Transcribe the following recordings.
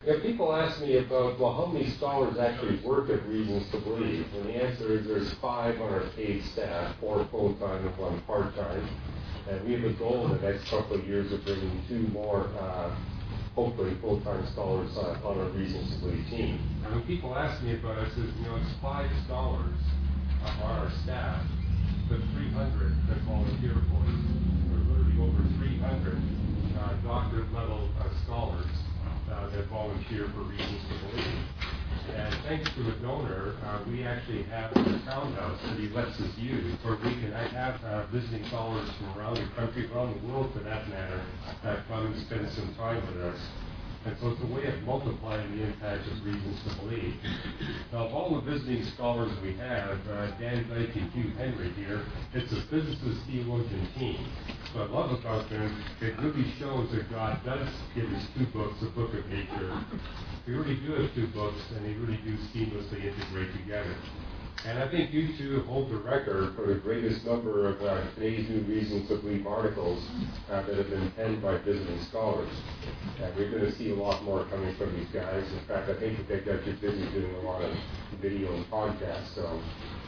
If people ask me about, well, how many scholars actually work at Reasons to Believe? And the answer is there's 5 on our paid staff, 4 full-time and 1 part-time. And we have a goal in the next couple of years of bringing 2 more, hopefully, full-time scholars on our Reasons to Believe team. And when people ask me about it, I says, it's 5 scholars on our staff, but 300 that volunteer for us. We're literally over 300 doctorate-level scholars that volunteer for Reasons to Believe. And thanks to a donor, we actually have a townhouse that he lets us use, where we can have visiting scholars from around the country, around the world for that matter, come and spend some time with us. And so it's a way of multiplying the impact of Reasons to Believe. Now, of all the visiting scholars we have, Dan Dyke and Hugh Henry here, it's a physicist theologian team. What I love about them, it really shows that God does give us 2 books, a book of nature. We really do have 2 books, and they really do seamlessly integrate together. And I think you 2 hold the record for the greatest number of today's New Reasons to Believe articles that have been penned by visiting scholars. We're going to see a lot more coming from these guys. In fact, I think that they got you busy doing a lot of video and podcasts, so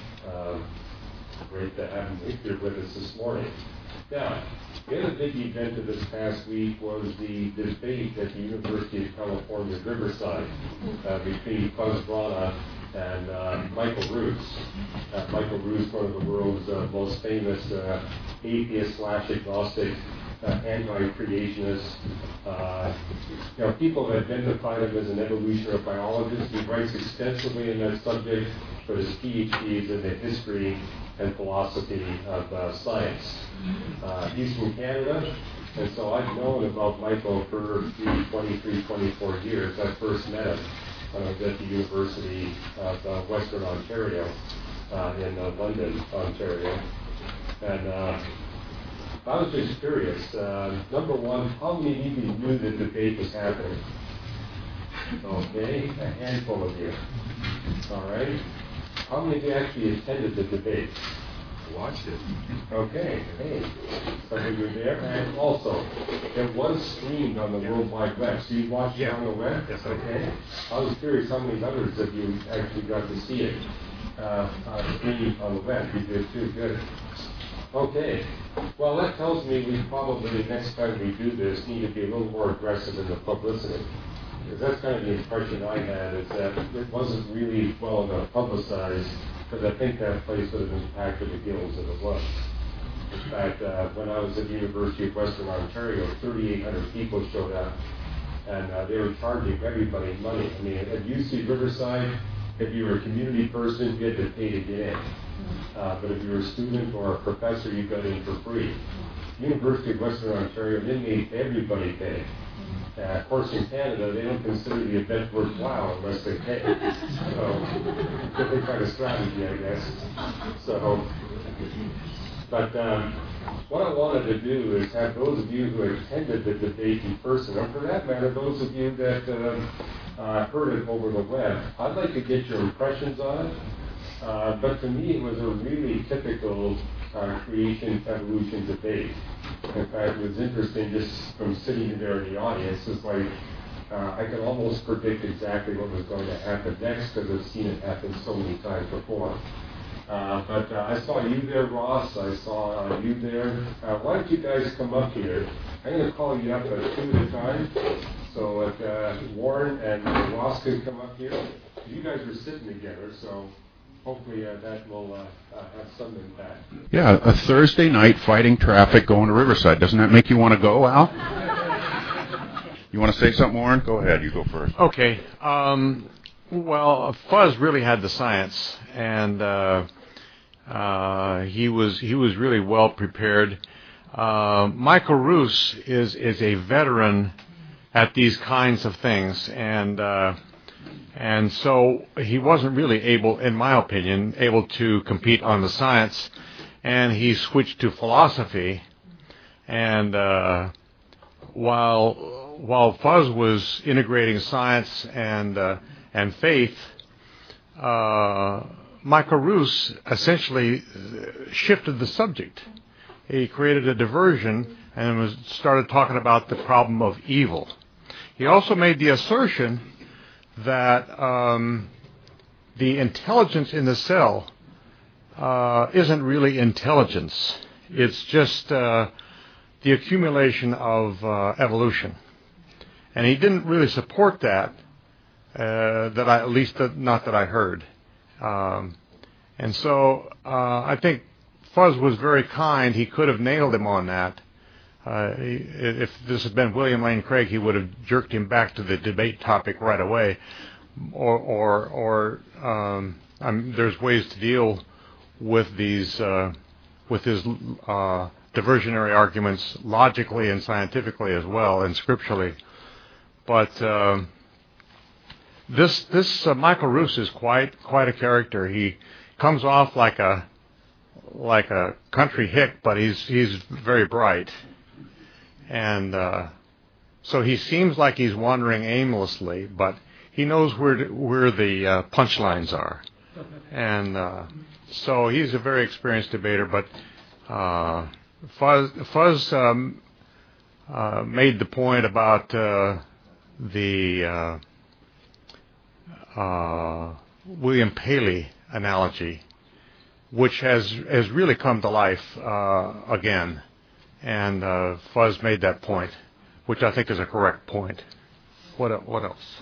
great to have them here with us this morning. Now, the other big event of this past week was the debate at the University of California, Riverside, between Fuz Rana and Michael Ruse. Michael Ruse, one of the world's most famous atheist/agnostic anti-creationists. People have identified him as an evolutionary biologist. He writes extensively on that subject, but his PhD is in the history and philosophy of science. He's from Canada, and so I've known about Michael for 23, 24 years. I first met him when I was at the University of Western Ontario in London, Ontario. And I was just curious. Number one, how many of you knew the debate was happening? Okay, a handful of you. All right. How many of you actually attended the debate? Watched it. Okay, hey, some of you were there. And also, it was streamed on the World Wide Web. So you watched it on the web? Yes, okay. I was curious how many others of you actually got to see it streamed on the web. You did too, good. Okay, well that tells me we probably, next time we do this, need to be a little more aggressive in the publicity. Because that's kind of the impression I had, is that it wasn't really well enough publicized, because I think that place would have been packed to the gills if it was. In fact, when I was at the University of Western Ontario, 3,800 people showed up, and they were charging everybody money. I mean, at UC Riverside, if you were a community person, you had to pay to get in. But if you were a student or a professor, you got in for free. University of Western Ontario, they made everybody pay. Of course, in Canada, they don't consider the event worthwhile unless they pay. So, different kind of strategy, I guess. So, but what I wanted to do is have those of you who attended the debate in person, and for that matter, those of you that heard it over the web, I'd like to get your impressions on it. But to me, it was a really typical creation-evolution debate. In fact, it was interesting just from sitting there in the audience. It's like I could almost predict exactly what was going to happen next because I've seen it happen so many times before. But I saw you there, Ross. I saw you there. Why don't you guys come up here? I'm going to call you up 2 at a time. So Warren and Ross can come up here. You guys are sitting together, so hopefully that will have some impact. Yeah, a Thursday night fighting traffic going to Riverside. Doesn't that make you want to go, Al? You want to say something, Warren? Go ahead. You go first. Okay. Well, Fuz really had the science, and he was really well prepared. Michael Ruse is a veteran at these kinds of things, and so he wasn't really able, in my opinion, to compete on the science, and he switched to philosophy. And while Fuz was integrating science and faith, Michael Ruse essentially shifted the subject. He created a diversion and started talking about the problem of evil. He also made the assertion that the intelligence in the cell isn't really intelligence. It's just the accumulation of evolution. And he didn't really support that, not that I heard. And so I think Fuzz was very kind. He could have nailed him on that. If this had been William Lane Craig, he would have jerked him back to the debate topic right away. There's ways to deal with these, with his diversionary arguments logically and scientifically as well, and scripturally. But this Michael Ruse is quite a character. He comes off like a country hick, but he's very bright, and so he seems like he's wandering aimlessly, but he knows where the punchlines are, and so he's a very experienced debater. But Fuzz made the point about the William Paley analogy, which has really come to life again, and Fuzz made that point, which I think is a correct point. What else?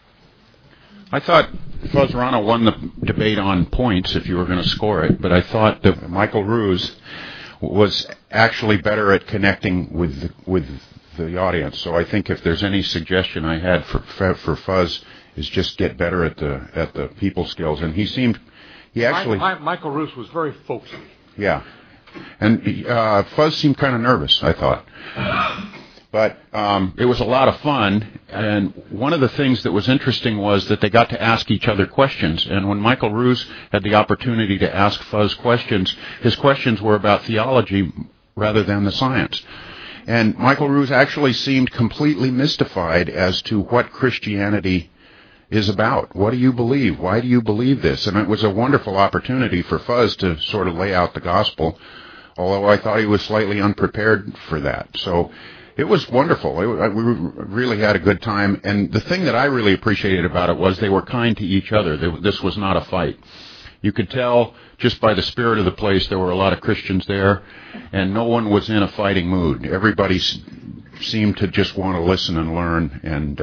I thought Fuzzrana won the debate on points if you were going to score it, but I thought that Michael Ruse was actually better at connecting with the audience. So I think if there's any suggestion I had for Fuzz is just get better at the people skills, and Michael Ruse was very folksy. Yeah, and Fuzz seemed kind of nervous, I thought. But it was a lot of fun, and one of the things that was interesting was that they got to ask each other questions. And when Michael Ruse had the opportunity to ask Fuzz questions, his questions were about theology rather than the science. And Michael Ruse actually seemed completely mystified as to what Christianity is about. What do you believe? Why do you believe this? And it was a wonderful opportunity for Fuzz to sort of lay out the gospel, although I thought he was slightly unprepared for that. So it was wonderful. We really had a good time. And the thing that I really appreciated about it was they were kind to each other. This was not a fight. You could tell just by the spirit of the place there were a lot of Christians there, and no one was in a fighting mood. Everybody seemed to just want to listen and learn. And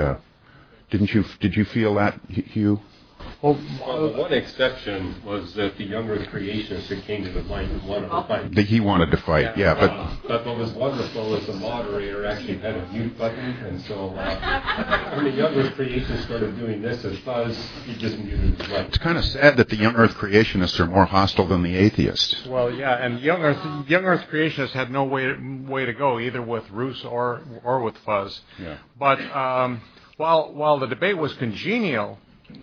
did you feel that, Hugh? Well, the one exception was that the younger creationist that came to the mind wanted to fight. He wanted to fight, yeah. But what was wonderful is the moderator actually had a mute button, and so when the younger creationists started doing this as Fuzz, he just muted his mic. It's kind of sad that the young Earth creationists are more hostile than the atheists. Well, yeah, and young Earth creationists had no way to go, either with Ruse or with Fuzz. Yeah. But while the debate was congenial,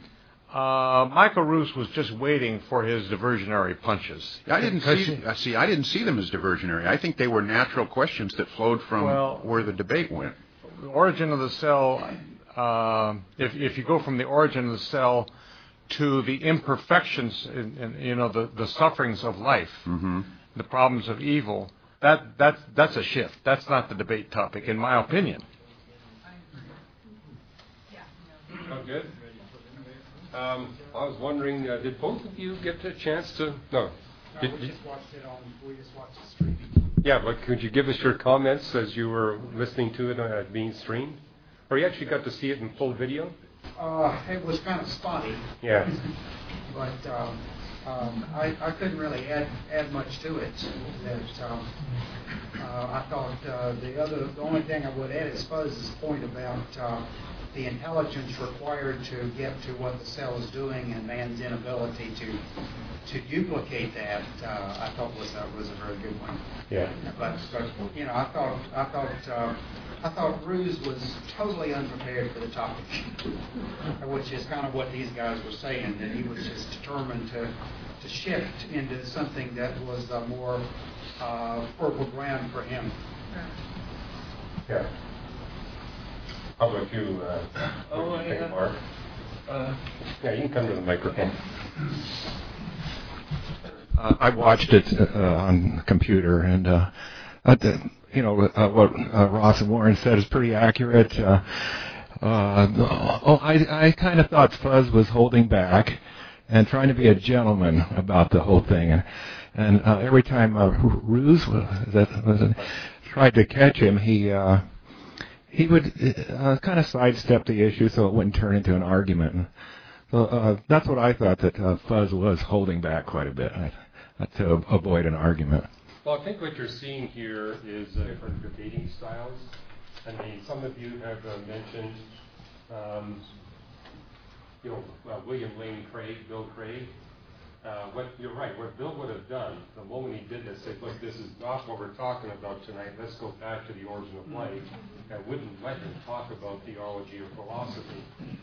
Michael Ruse was just waiting for his diversionary punches. I didn't see them as diversionary. I think they were natural questions that flowed from where the debate went. The origin of the cell, if you go from the origin of the cell to the imperfections, the sufferings of life, mm-hmm. the problems of evil, that's a shift. That's not the debate topic, in my opinion. Oh, good. I was wondering, did both of you get a chance to? No. We just watched the streaming. Yeah, but could you give us your comments as you were listening to it being streamed? Or you actually got to see it in full video? It was kind of spotty. Yeah. But I couldn't really add much to it. I thought the only thing I would add is Fuzz's point about the intelligence required to get to what the cell is doing and man's inability to duplicate that. I thought was a very good one. Yeah. But I thought Ruse was totally unprepared for the topic, which is kind of what these guys were saying, that he was just determined to shift into something that was more fertile ground for him. Yeah. How about you, what do you think, Mark? Yeah, you can come to the microphone. I watched it on the computer, and what Ross and Warren said is pretty accurate. I kind of thought Fuzz was holding back and trying to be a gentleman about the whole thing. And every time Ruse tried to catch him, he would kind of sidestep the issue so it wouldn't turn into an argument. So that's what I thought, that Fuzz was holding back quite a bit to avoid an argument. Well, I think what you're seeing here is different debating styles. I mean, some of you have mentioned, William Lane Craig, Bill Craig. You're right. What Bill would have done the moment he did this, said, "Look, this is not what we're talking about tonight. Let's go back to the origin of life," and wouldn't let him talk about theology or philosophy.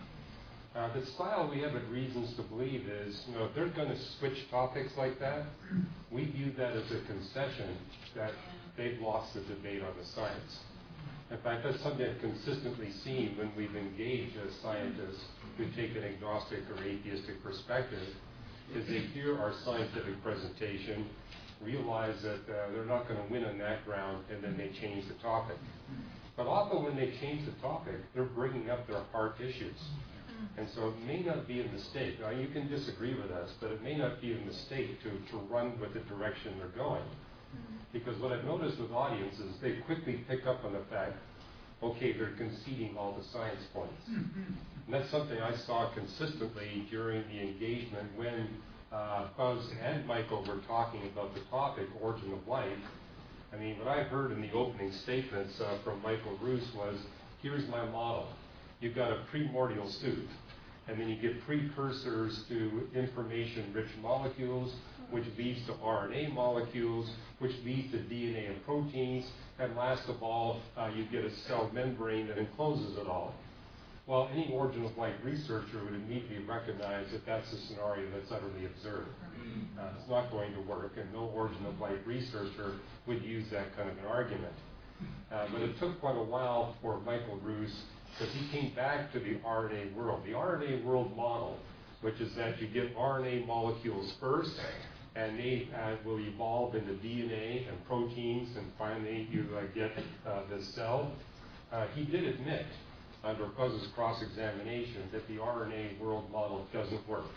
The style we have reasons to believe is, if they're going to switch topics like that, we view that as a concession that they've lost the debate on the science. In fact, that's something I've consistently seen when we've engaged as scientists who take an agnostic or atheistic perspective, is they hear our scientific presentation, realize that they're not going to win on that ground, and then they change the topic. But often when they change the topic, they're bringing up their heart issues. And so it may not be a mistake. Now, you can disagree with us, but it may not be a mistake to run with the direction they're going. Because what I've noticed with audiences, they quickly pick up on the fact, okay, they're conceding all the science points. And that's something I saw consistently during the engagement when Buzz and Michael were talking about the topic, origin of life. I mean, what I heard in the opening statements from Michael Ruse was, here's my model. You've got a primordial soup, and then you get precursors to information-rich molecules, which leads to RNA molecules, which leads to DNA and proteins, and last of all, you get a cell membrane that encloses it all. Well, any origin of life researcher would immediately recognize that that's a scenario that's utterly absurd. It's not going to work, and no origin of life researcher would use that kind of an argument. But it took quite a while for Michael Ruse, because he came back to the RNA world. The RNA world model, which is that you get RNA molecules first, and they will evolve into DNA and proteins, and finally you get the cell. He did admit, under Fuzz's cross-examination, that the RNA world model doesn't work.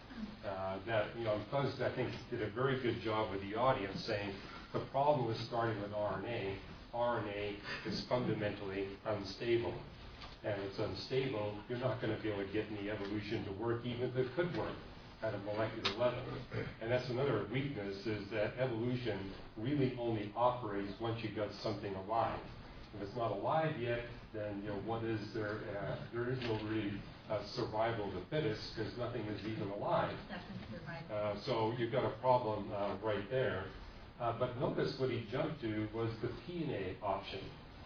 Fuzz, I think, did a very good job with the audience saying the problem with starting with RNA. RNA is fundamentally unstable. And it's unstable, you're not going to be able to get any evolution to work, even if it could work at a molecular level. And that's another weakness, is that evolution really only operates once you've got something alive. If it's not alive yet, then what is there? There is no really survival of the fittest, because nothing is even alive. So you've got a problem right there. But notice what he jumped to was the PNA option.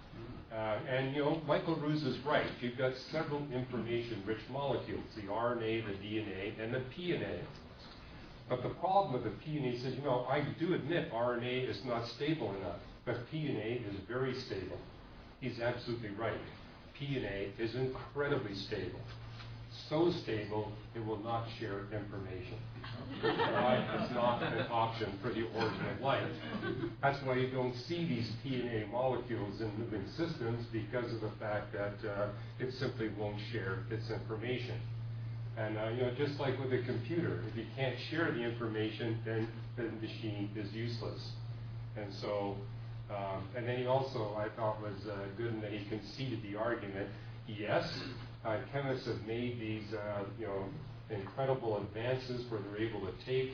Michael Ruse is right. You've got several information-rich molecules, the RNA, the DNA, and the PNA. But the problem with the PNA is, I do admit RNA is not stable enough, but PNA is very stable. He's absolutely right. PNA is incredibly stable. So stable, it will not share information. It's not an option for the origin of life. That's why you don't see these PNA molecules in living systems, because of the fact that it simply won't share its information. And just like with a computer, if you can't share the information, then the machine is useless. And so, and then he also, I thought, was good in that he conceded the argument. Yes, chemists have made these, incredible advances where they're able to take,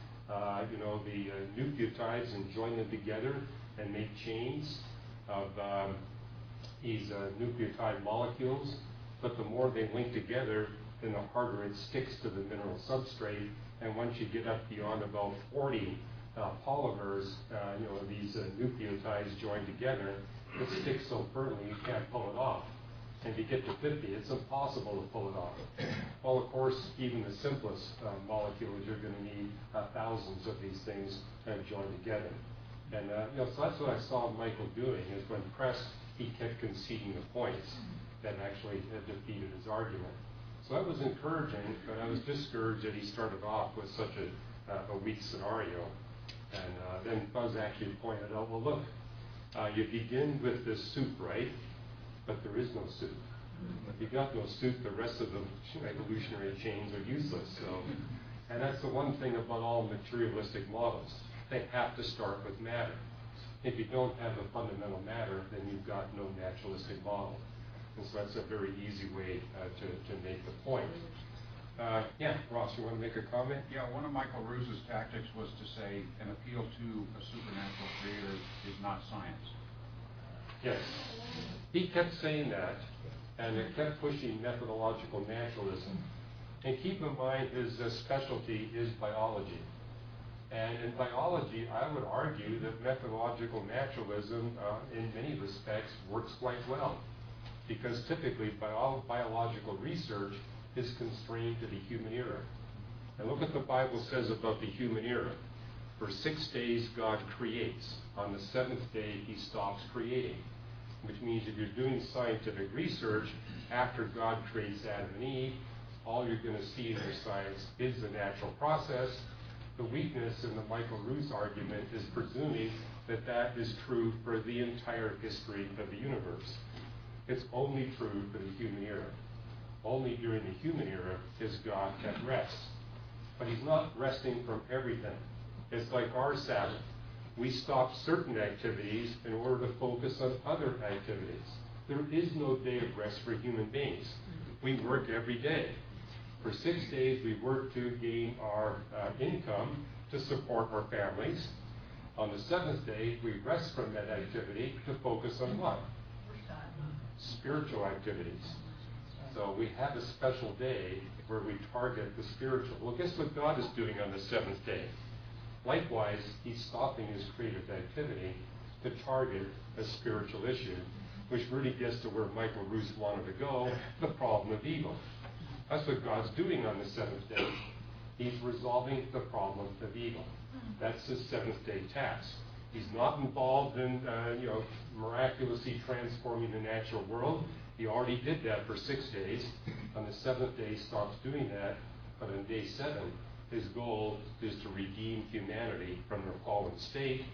the nucleotides and join them together and make chains of these nucleotide molecules. But the more they link together, then the harder it sticks to the mineral substrate. And once you get up beyond about 40 polymers, these nucleotides joined together, it sticks so firmly you can't pull it off. And if you get to 50, it's impossible to pull it off. Well, of course, even the simplest molecules, you're going to need thousands of these things joined together. And so that's what I saw Michael doing, is when pressed, he kept conceding the points that actually defeated his argument. So that was encouraging, but I was discouraged that he started off with such a weak scenario. And then Buzz actually pointed out, well, look, you begin with this soup, right? But there is no soup. If you got no soup, the rest of the evolutionary chains are useless. So, and that's the one thing about all materialistic models. They have to start with matter. If you don't have the fundamental matter, then you've got no naturalistic model. And so that's a very easy way to make the point. Yeah, Ross, you want to make a comment? Yeah, one of Michael Ruse's tactics was to say an appeal to a supernatural creator is not science. Yes. He kept saying that, and it kept pushing methodological naturalism. And keep in mind, his specialty is biology. And in biology, I would argue that methodological naturalism, in many respects, works quite well. Because typically, biological research is constrained to the human era. And look what the Bible says about the human era. For 6 days, God creates. On the 7th day, he stops creating. Which means if you're doing scientific research, after God creates Adam and Eve, all you're going to see in your science is the natural process. The weakness in the Michael Ruse argument is presuming that that is true for the entire history of the universe. It's only true for the human era. Only during the human era is God at rest. But he's not resting from everything. It's like our Sabbath. We stop certain activities in order to focus on other activities. There is no day of rest for human beings. We work every day. For 6 days, we work to gain our income to support our families. On the 7th day, we rest from that activity to focus on what? Spiritual activities. So we have a special day where we target the spiritual. Well, guess what God is doing on the 7th day? Likewise, he's stopping his creative activity to target a spiritual issue, which really gets to where Michael Ruse wanted to go, the problem of evil. That's what God's doing on the 7th day. He's resolving the problem of evil. That's his 7th day task. He's not involved in, miraculously transforming the natural world. He already did that for 6 days. On the 7th day, he stops doing that. But on day 7, his goal is to redeem humanity from their fallen state,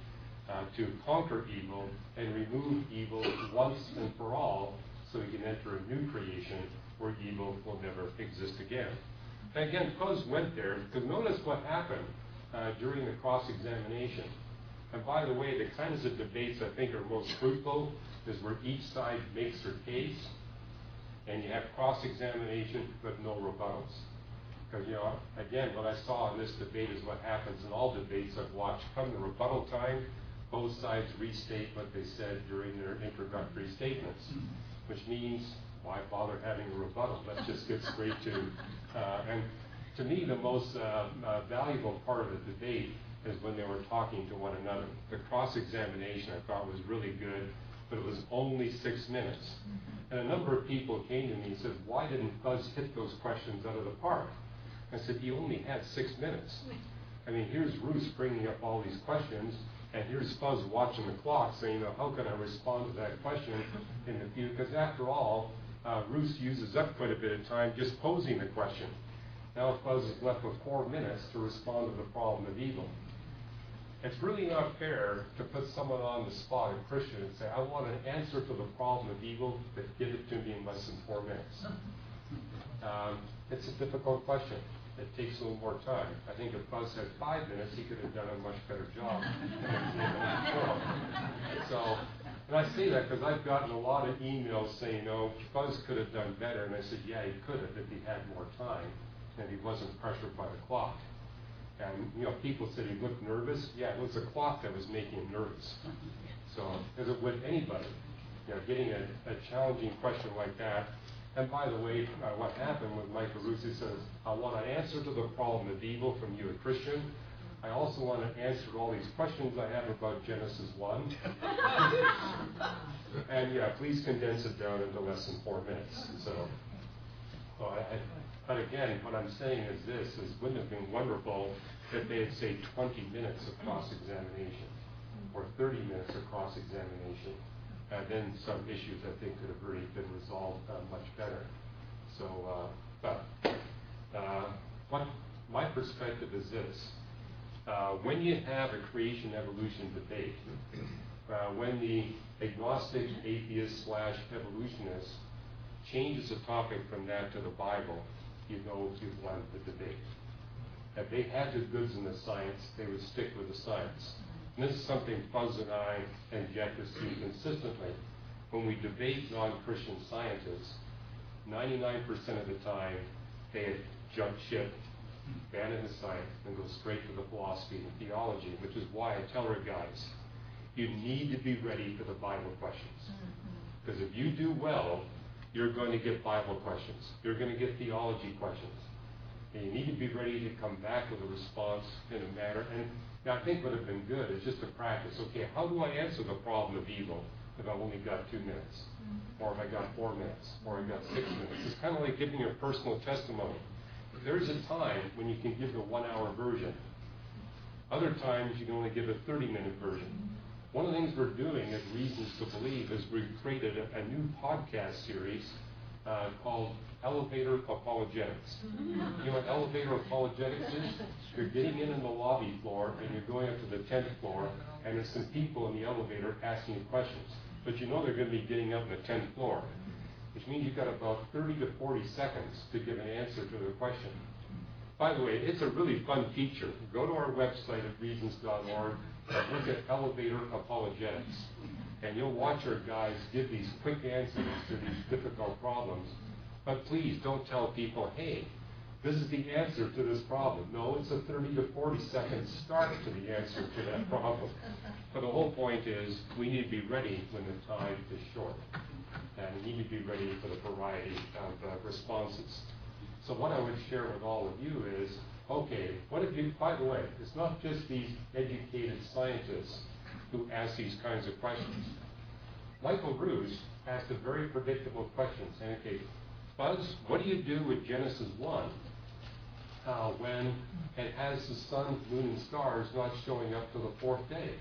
to conquer evil and remove evil once and for all, so he can enter a new creation where evil will never exist again. And again, Fuzz went there, because notice what happened during the cross-examination. And by the way, the kinds of debates I think are most fruitful is where each side makes their case, and you have cross-examination with no rebuttals. Because, again, what I saw in this debate is what happens in all debates I've watched. Come the rebuttal time, both sides restate what they said during their introductory statements, which means, why bother having a rebuttal? Let's just get straight to, and to me, the most valuable part of the debate is when they were talking to one another. The cross-examination I thought was really good, but it was only 6 minutes. And a number of people came to me and said, why didn't Fuzz hit those questions out of the park? I said, he only had 6 minutes. I mean, here's Ruse bringing up all these questions, and here's Fuzz watching the clock saying, how can I respond to that question in the future? Because after all, Ruse uses up quite a bit of time just posing the question. Now Fuzz is left with 4 minutes to respond to the problem of evil. It's really not fair to put someone on the spot, a Christian, and say, I want an answer to the problem of evil, but give it to me in less than 4 minutes. It's a difficult question. It takes a little more time. I think if Fuzz had 5 minutes, he could have done a much better job. So, and I say that because I've gotten a lot of emails saying, Fuzz could have done better. And I said, yeah, he could have if he had more time and he wasn't pressured by the clock. And, people said he looked nervous. Yeah, it was the clock that was making him nervous. So, as it would anybody, getting a challenging question like that. And by the way, what happened with Michael Ruse says, I want an answer to the problem of evil from you, a Christian. I also want an answer to all these questions I have about Genesis 1. And please condense it down into less than 4 minutes. But again, what I'm saying is this, wouldn't it have been wonderful if they had, say, 20 minutes of cross-examination or 30 minutes of cross-examination. And then some issues I think could have really been resolved much better. So, what my perspective is this. When you have a creation-evolution debate, when the agnostic, atheist / evolutionists changes the topic from that to the Bible, you know you've won the debate. If they had the goods in the science, they would stick with the science. And this is something Fuzz and I and Jack have seen consistently. When we debate non-Christian scientists, 99% of the time they had jumped ship, abandon the science, and go straight to the philosophy and theology, which is why I tell our guys, you need to be ready for the Bible questions. Because if you do well, you're going to get Bible questions. You're going to get theology questions. And you need to be ready to come back with a response in a manner. And now I think what would have been good is just to practice, okay, how do I answer the problem of evil if I've only got 2 minutes? Or if I got 4 minutes? Or I've got 6 minutes? It's kind of like giving your personal testimony. There's a time when you can give a 1-hour version. Other times you can only give a 30-minute version. One of the things we're doing at Reasons to Believe is we've created a new podcast series called Elevator Apologetics. You know what elevator apologetics is? You're getting in the lobby floor and you're going up to the 10th floor and there's some people in the elevator asking you questions. But you know they're going to be getting up in the 10th floor, which means you've got about 30 to 40 seconds to give an answer to their question. By the way, it's a really fun feature. Go to our website at reasons.org and look at Elevator Apologetics. And you'll watch our guys give these quick answers to these difficult problems. But please don't tell people, hey, this is the answer to this problem. No, it's a 30 to 40 second start to the answer to that problem. But the whole point is we need to be ready when the time is short. And we need to be ready for the variety of responses. So what I would share with all of you is, okay, what if you, by the way, it's not just these educated scientists who ask these kinds of questions. Michael Ruse asked a very predictable question, saying, okay, Buzz, what do you do with Genesis 1 when it has the sun, moon, and stars not showing up till the 4th day?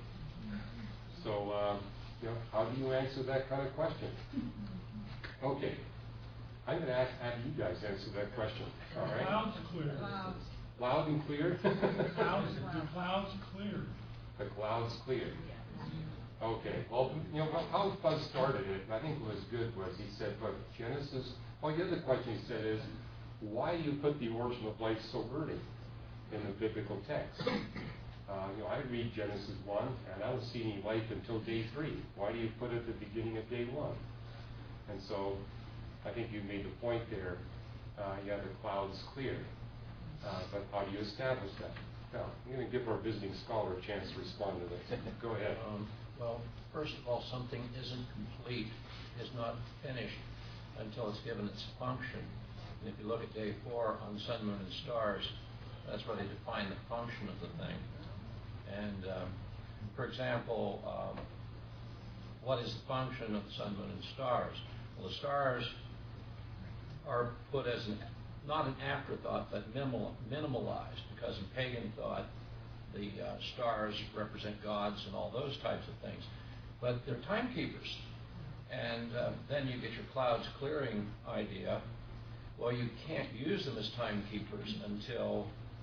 So, how do you answer that kind of question? Okay. I'm going to have you guys answer that question. All right? Clouds clear. Loud and clear? The clouds clear. The clouds clear. Okay. Well, how Buzz started it, and I think what was good was he said, but Genesis, the other question he said is, why do you put the origin of life so early in the biblical text? I read Genesis 1, and I don't see any life until day 3. Why do you put it at the beginning of day 1? And so I think you made the point there. The clouds clear. But how do you establish that? Now, I'm going to give our visiting scholar a chance to respond to this. Go ahead. Well, first of all, something isn't complete, is not finished until it's given its function. And if you look at day 4 on sun, moon, and stars, that's where they define the function of the thing. And, for example, what is the function of the sun, moon, and stars? Well, the stars are put as not an afterthought, but minimalized, because in pagan thought, the stars represent gods and all those types of things. But they're timekeepers. And then you get your clouds clearing idea. Well, you can't use them as timekeepers until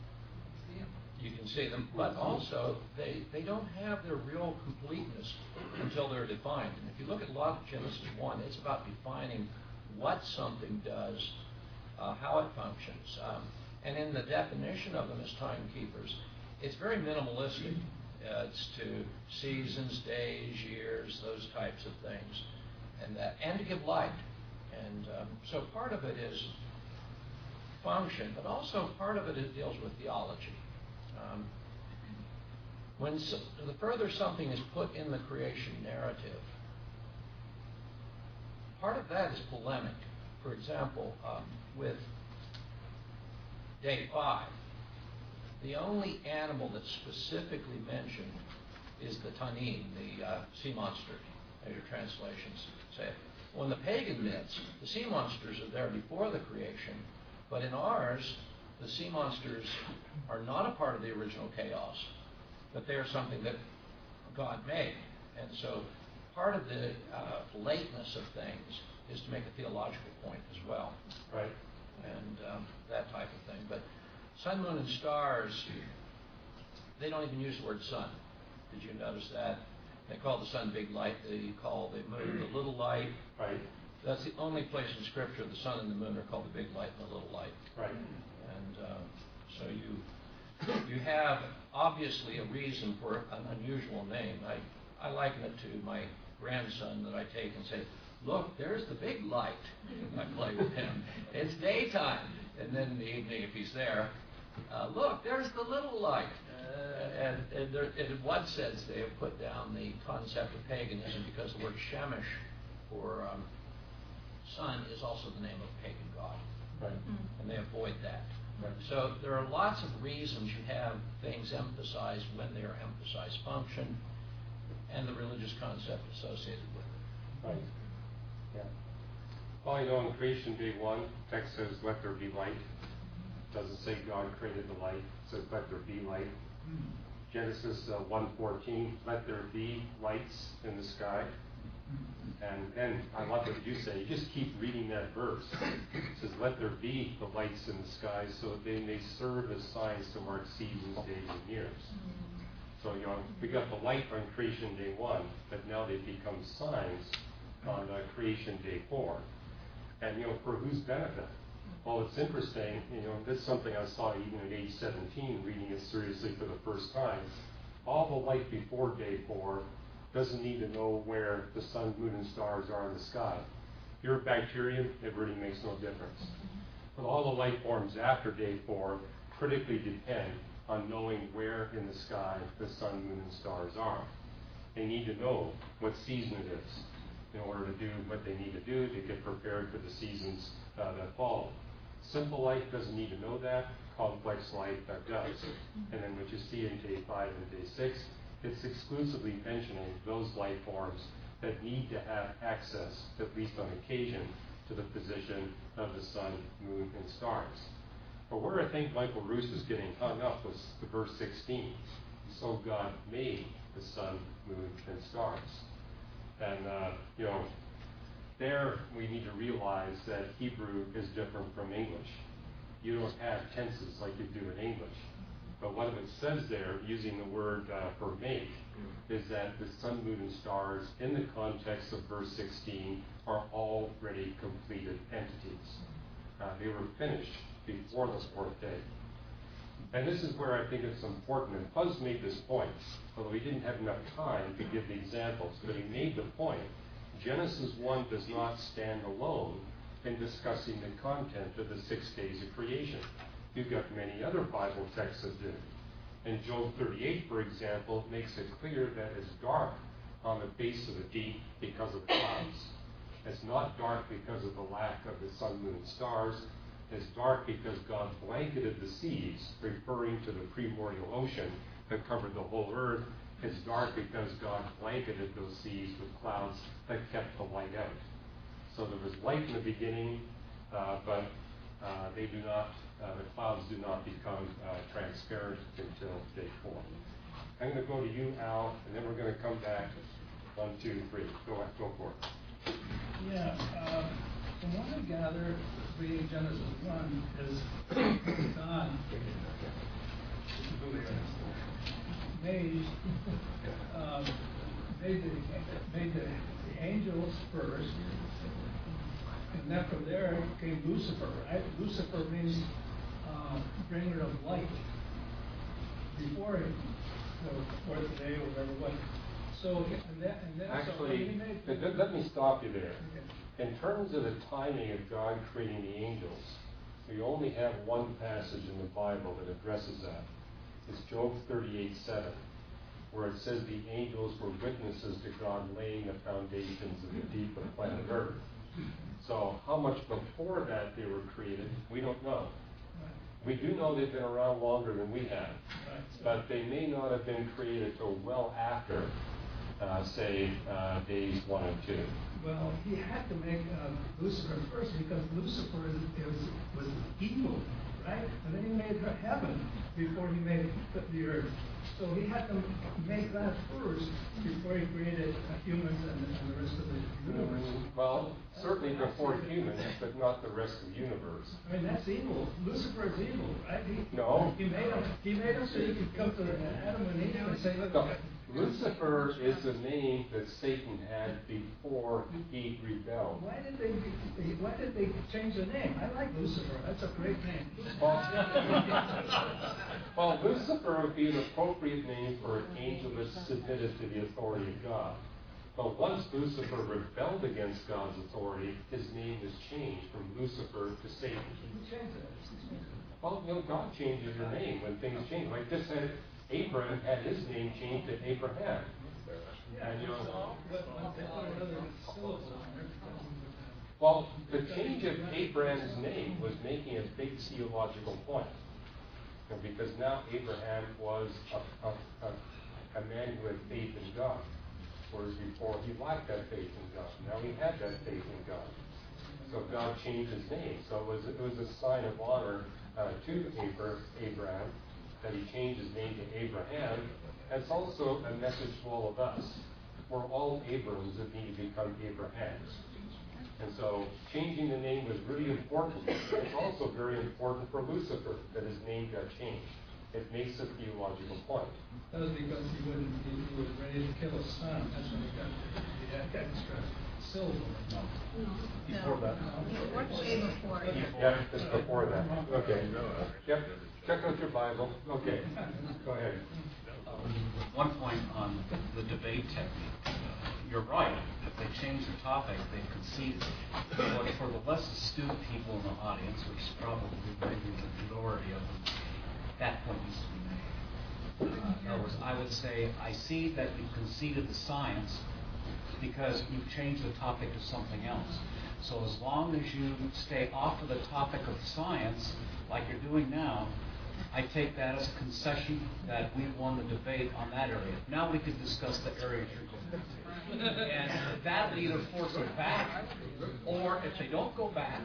you can see them, but also they don't have their real completeness until they're defined. And if you look at a lot of Genesis 1, it's about defining what something does, how it functions. And in the definition of them as timekeepers, it's very minimalistic. It's to seasons, days, years, those types of things, and to give light. And so part of it is function, but also part of it deals with theology. The further something is put in the creation narrative, part of that is polemic. For example, with day 5, the only animal that's specifically mentioned is the Tannim, the sea monster, as your translations say. Well, in the pagan myths, the sea monsters are there before the creation, but in ours, the sea monsters are not a part of the original chaos, but they are something that God made. And so part of the lateness of things is to make a theological point as well. Right. And that type of thing. But sun, moon, and stars, they don't even use the word sun. Did you notice that? They call the sun big light. They call the moon the little light. Right. That's the only place in Scripture the sun and the moon are called the big light and the little light. Right. And so you have obviously a reason for an unusual name. I liken it to my grandson that I take and say, look, there's the big light. I play with him. It's daytime. And then in the evening, if he's there, look, there's the little light. And in one sense, they have put down the concept of paganism because the word Shemesh for sun is also the name of a pagan god. Right. And they avoid that. Right. So there are lots of reasons you have things emphasized when they are emphasized, function and the religious concept associated with it. Right. Yeah. Well, you know, in creation day 1, text says, let there be light. It doesn't say God created the light. It says, let there be light. Genesis 1:14, let there be lights in the sky. And then I love what you say. You just keep reading that verse. It says, let there be the lights in the sky so that they may serve as signs to mark seasons, days, and years. So, you know, we got the light on creation day 1, but now they become signs on creation day 4. And, you know, for whose benefit? Well, it's interesting, you know, this is something I saw even at age 17, reading it seriously for the first time. All the light before day 4 doesn't need to know where the sun, moon, and stars are in the sky. If you're a bacterium, it really makes no difference. But all the life forms after day 4 critically depend on knowing where in the sky the sun, moon, and stars are. They need to know what season it is in order to do what they need to do to get prepared for the seasons that follow. Simple life doesn't need to know that. Complex life does. And then what you see in day 5 and day 6, it's exclusively mentioning those life forms that need to have access, at least on occasion, to the position of the sun, moon, and stars. But where I think Michael Ruse is getting hung up was the verse 16. So God made the sun, moon, and stars. And, you know, there we need to realize that Hebrew is different from English. You don't have tenses like you do in English. But what it says there, using the word for make, is that the sun, moon, and stars, in the context of verse 16, are already completed entities. They were finished before the 4th day. And this is where I think it's important. And Fuzz made this point, although he didn't have enough time to give the examples, but he made the point. Genesis 1 does not stand alone in discussing the content of the 6 days of creation. You've got many other Bible texts that do. In Job 38, for example, it makes it clear that it's dark on the face of the deep because of the clouds. It's not dark because of the lack of the sun, moon, and stars. It's dark because God blanketed the seas, referring to the primordial ocean that covered the whole earth. It's dark because God blanketed those seas with clouds that kept the light out. So there was light in the beginning, but they do not. The clouds do not become transparent until day 4. I'm going to go to you, Al, and then we're going to come back. 1, 2, 3. Go for it. Yeah. From what I gather, reading Genesis 1 is God made the angels first, and then from there came Lucifer. Right? Lucifer means bringer of light. Before him, the 4th day or whatever it was. So, and then actually, so let me stop you there. Okay. In terms of the timing of God creating the angels, we only have one passage in the Bible that addresses that. It's Job 38:7, where it says the angels were witnesses to God laying the foundations of the deep of planet Earth. So how much before that they were created, we don't know. We do know they've been around longer than we have, but they may not have been created till well after, days 1 and 2. Well, he had to make Lucifer first because Lucifer was evil, right? And then he made heaven before he made the earth. So he had to make that first before he created humans and the rest of the universe. Well, certainly before humans, but not the rest of the universe. I mean, that's evil. Lucifer is evil, right? No. He made him so he could come to Adam and Eve and say, look, Lucifer is the name that Satan had before he rebelled. Why did they change the name? I like Lucifer. That's a great name. Well, Lucifer would be an appropriate name for an angel that submitted to the authority of God. But once Lucifer rebelled against God's authority, his name was changed from Lucifer to Satan. Who changed it? Well, God changes your name when things change. Like this said, Abraham had his name changed to Abraham. And, well, the change of Abraham's name was making a big theological point. Because now Abraham was a man who had faith in God. Whereas before he lacked that faith in God. Now he had that faith in God. So God changed his name. So it was a sign of honor to Abraham that he changed his name to Abraham. And it's also a message to all of us. We're all Abrams that need to become Abrahams. And so changing the name was really important. It's also very important for Lucifer that his name got changed. It makes a theological point. That was because he was ready to kill his son. That's when he got the extra silver. Before that. Way before. Yeah, just before that. Okay. Yep. Check out your Bible. Okay. Go ahead. One point on the debate technique. You're right. If they change the topic, they concede. But for the less astute people in the audience, which is probably maybe the majority of them, that point needs to be made. In other words, I would say, I see that you've conceded the science because you've changed the topic to something else. So as long as you stay off of the topic of science, like you're doing now, I take that as a concession that we've won the debate on that area. Now we could discuss the areas you're going to. And that'll either force them back, or if they don't go back,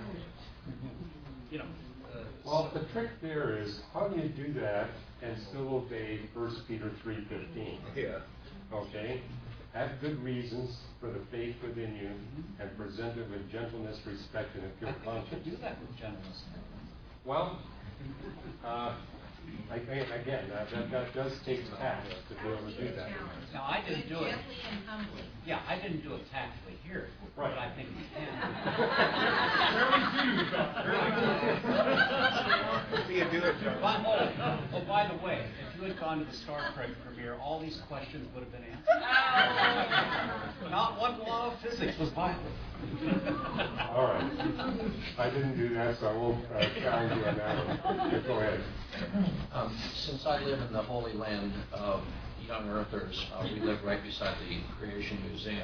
Well, the trick there is, how do you do that and still obey 1 Peter 3:15? Yeah. Okay? Have good reasons for the faith within you and present it with gentleness, respect, and a pure conscience. do that with gentleness. Well, again, that does take tact to be able to do that. Now, I didn't do it. Gently and humbly. Yeah, I didn't do it tactfully here, Right. but I think you can. See you do it, John. By the way, if you had gone to the Star Trek premiere, all these questions would have been answered. Not one law of physics was violated. All right. I didn't do that, so I won't challenge you on that one. Go ahead. Since I live in the Holy Land of young earthers, we live right beside the Creation Museum.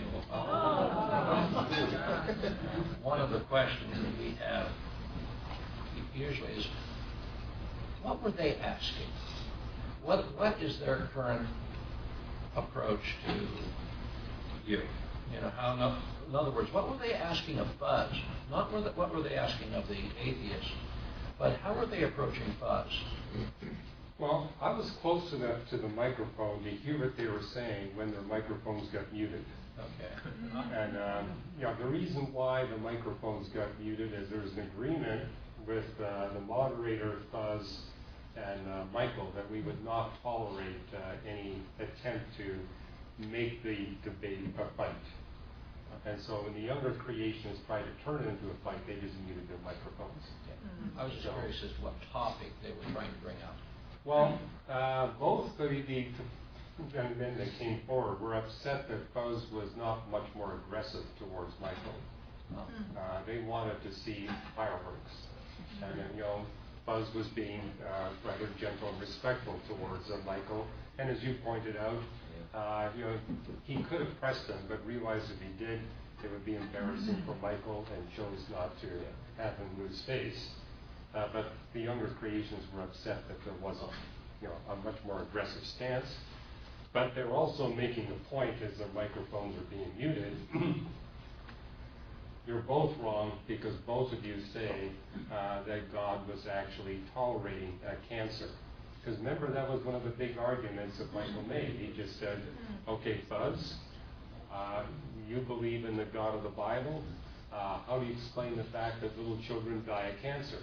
One of the questions that we have usually is, what were they asking? What is their current approach to you? In other words, what were they asking of Buzz? Not what were they asking of the atheists, but how were they approaching Buzz? Well, I was close enough to the microphone to hear what they were saying when their microphones got muted. Okay. And the reason why the microphones got muted is there was an agreement with the moderator, Buzz, and Michael, that we would not tolerate any attempt to make the debate a fight. And so when the younger creationists tried to turn it into a fight, they just muted their microphones. I was just curious as to what topic they were trying to bring up. Well, both the young men that came forward were upset that Buzz was not much more aggressive towards Michael. They wanted to see fireworks. And Buzz was being rather gentle and respectful towards Michael. And as you pointed out, he could have pressed him, but realized if he did, it would be embarrassing for Michael, and chose not to have him lose face. But the younger creationists were upset that there wasn't, a much more aggressive stance. But they were also making the point as their microphones were being muted. You're both wrong because both of you say that God was actually tolerating cancer. Because remember, that was one of the big arguments that Michael made. He just said, okay, Buzz, you believe in the God of the Bible. How do you explain the fact that little children die of cancer?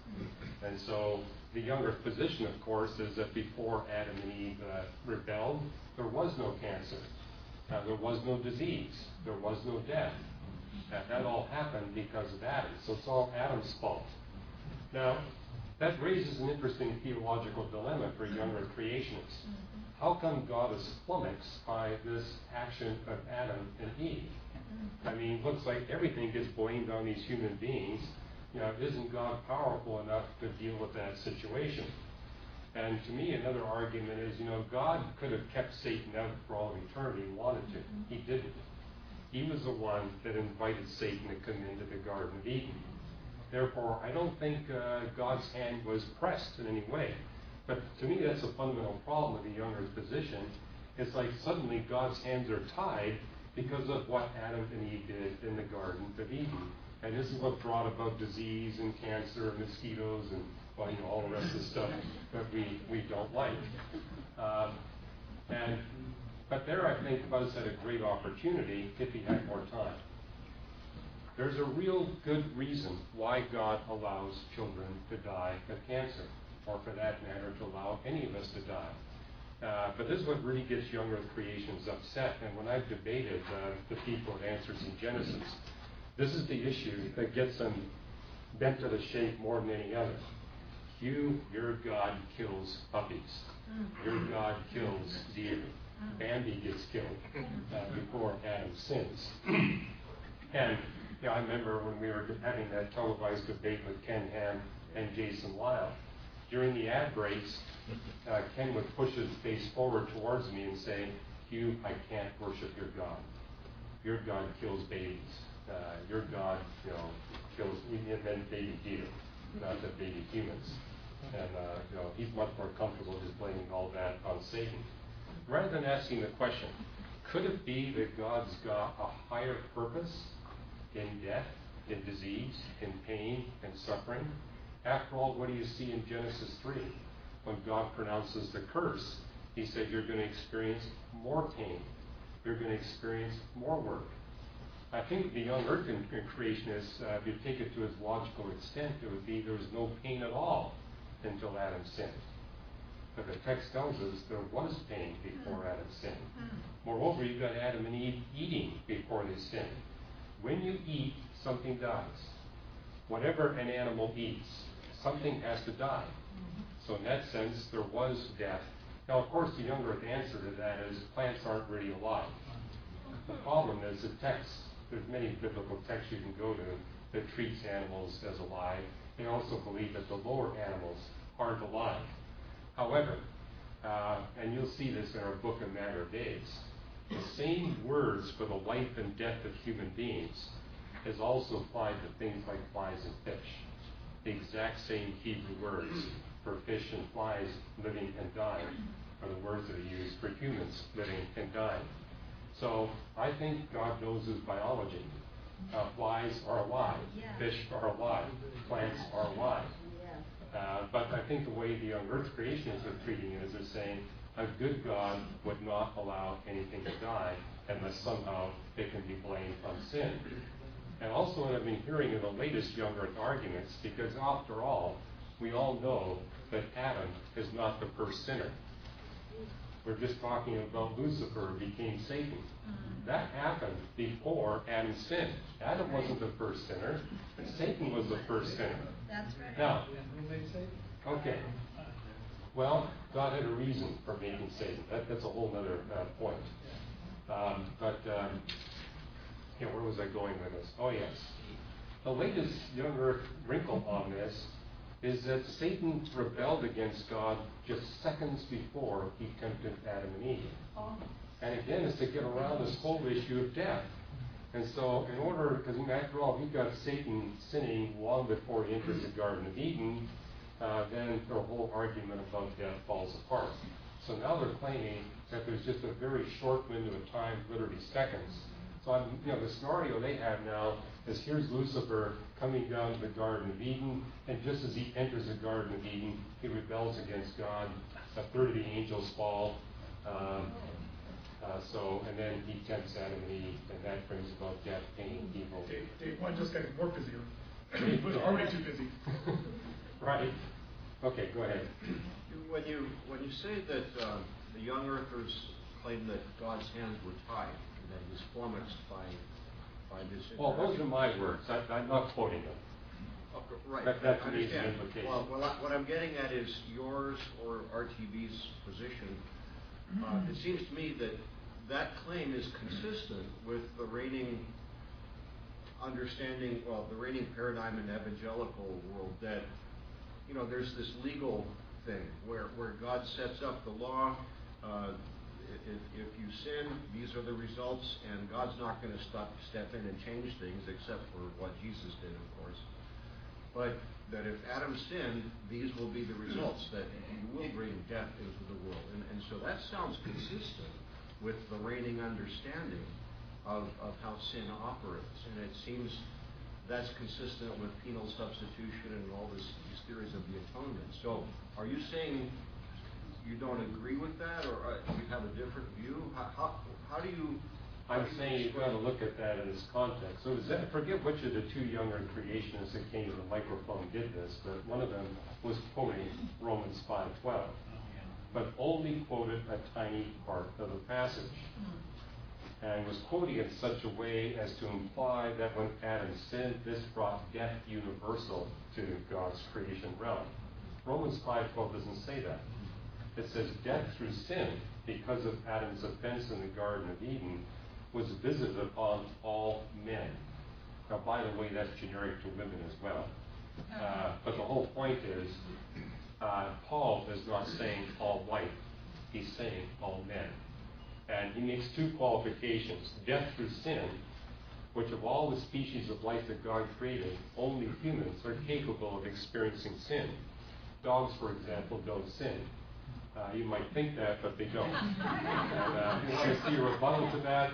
And so the younger position, of course, is that before Adam and Eve rebelled, there was no cancer. There was no disease. There was no death. That all happened because of Adam. So it's all Adam's fault. Now, that raises an interesting theological dilemma for younger creationists. How come God is flummoxed by this action of Adam and Eve? I mean, it looks like everything gets blamed on these human beings. Isn't God powerful enough to deal with that situation? And to me, another argument is, God could have kept Satan out for all of eternity if he wanted to. He didn't. He was the one that invited Satan to come into the Garden of Eden. Therefore, I don't think God's hand was pressed in any way. But to me, that's a fundamental problem with the younger's position. It's like suddenly God's hands are tied because of what Adam and Eve did in the Garden of Eden. And this is what brought about disease and cancer and mosquitoes and all the rest of the stuff that we don't like. But there, I think Buzz had a great opportunity if he had more time. There's a real good reason why God allows children to die of cancer, or for that matter, to allow any of us to die. But this is what really gets younger creations upset. And when I've debated the people at Answers in Genesis, this is the issue that gets them bent to the shape more than any other. Your God kills puppies. Your God kills deer. Bambi gets killed before Adam sins. And I remember when we were having that televised debate with Ken Ham and Jason Lyle. During the ad breaks, Ken would push his face forward towards me and say, Hugh, I can't worship your God. Your God kills babies. Your God, kills even baby deer, not the baby humans. And he's much more comfortable just blaming all that on Satan. Rather than asking the question, could it be that God's got a higher purpose in death, in disease, in pain, and suffering? After all, what do you see in Genesis 3? When God pronounces the curse, he said you're going to experience more pain. You're going to experience more work. I think the young earth creationists, if you take it to its logical extent, it would be there was no pain at all until Adam sinned. But the text tells us there was pain before Adam sinned. Moreover, you've got Adam and Eve eating before they sinned. When you eat, something dies. Whatever an animal eats, something has to die. So in that sense, there was death. Now, of course, the younger answer to that is plants aren't really alive. The problem is the text. There's many biblical texts you can go to that treats animals as alive. They also believe that the lower animals aren't alive. However, and you'll see this in our book A Matter of Days, the same words for the life and death of human beings is also applied to things like flies and fish. The exact same Hebrew words for fish and flies living and dying are the words that are used for humans living and dying. So I think God knows his biology. Flies are alive. Fish are alive. Plants are alive. But I think the way the young earth creationists are treating it is they're saying a good God would not allow anything to die unless somehow it can be blamed on sin. And also what I've been hearing in the latest young earth arguments, because after all, we all know that Adam is not the first sinner. We're just talking about Lucifer who became Satan. That happened before Adam sinned. Adam wasn't the first sinner. Satan was the first sinner. That's right. Now, okay. Well, God had a reason for making Satan. That's a whole other point. Where was I going with this? Oh, yes. The latest young earth wrinkle on this is that Satan rebelled against God just seconds before he tempted Adam and Eve. And again, it's to get around this whole issue of death. And so in order, because after all, he got Satan sinning long before he enters the Garden of Eden, then the whole argument about death falls apart. So now they're claiming that there's just a very short window of time, literally seconds. So the scenario they have now is here's Lucifer coming down to the Garden of Eden, and just as he enters the Garden of Eden, he rebels against God. A third of the angels fall. And then he tempts Adam and Eve, and that brings about death, pain, evil. Dave, one just got more busier. He was already too busy. Right. Okay, go ahead. When you say that the young earthers claim that God's hands were tied and that he was flummoxed by this. Well, those are my words. I'm not quoting them. Okay, right. That's I an easy understand. implication. Well, what I'm getting at is yours or RTV's position. It seems to me that claim is consistent with the reigning understanding, the reigning paradigm in the evangelical world that, there's this legal thing where God sets up the law. If you sin, these are the results, and God's not going to step in and change things except for what Jesus did, of course. But that if Adam sinned, these will be the results, that he will bring death into the world. And so that sounds consistent with the reigning understanding of how sin operates. And it seems that's consistent with penal substitution and all these theories of the atonement. So are you saying you don't agree with that, or you have a different view? How do you... I'm saying you've got to look at that in this context. So forget which of the two younger creationists that came to the microphone did this, but one of them was quoting Romans 5:12, but only quoted a tiny part of the passage, and was quoting it in such a way as to imply that when Adam sinned, this brought death universal to God's creation realm. Romans 5:12 doesn't say that. It says death through sin, because of Adam's offense in the Garden of Eden, was visited upon all men. Now, by the way, that's generic to women as well. But the whole point is, Paul is not saying all white. He's saying all men. And he makes two qualifications. Death through sin, which of all the species of life that God created, only humans are capable of experiencing sin. Dogs, for example, don't sin. You might think that, but they don't. And you want to see a rebuttal to that?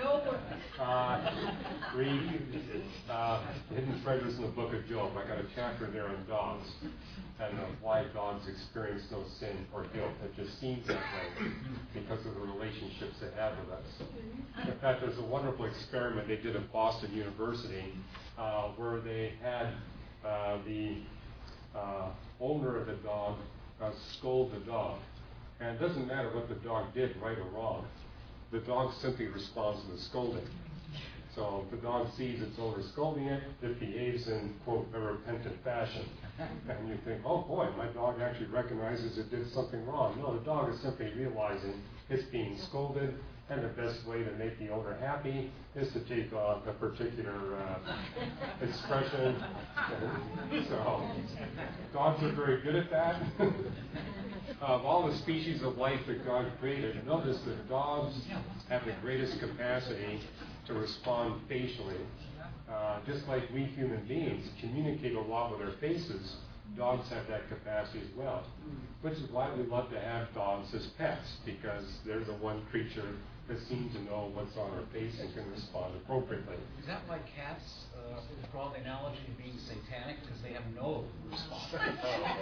Read Hidden Treasures in the Book of Job. I got a chapter there on dogs and why dogs experience no sin or guilt. It just seems that way because of the relationships they have with us. In fact, there's a wonderful experiment they did at Boston University where they had the owner of the dog scold the dog. And it doesn't matter what the dog did, right or wrong. The dog simply responds to the scolding. So if the dog sees its owner scolding it, it behaves in, quote, a repentant fashion. And you think, oh boy, my dog actually recognizes it did something wrong. No, the dog is simply realizing it's being scolded, and the best way to make the owner happy is to take on a particular expression. So dogs are very good at that. Of all the species of life that God created, notice that dogs have the greatest capacity to respond facially. Just like we human beings communicate a lot with our faces, dogs have that capacity as well. Which is why we love to have dogs as pets, because they're the one creature that seems to know what's on our face and can respond appropriately. Is that like cats? Draw the analogy of being satanic because they have no response. Okay,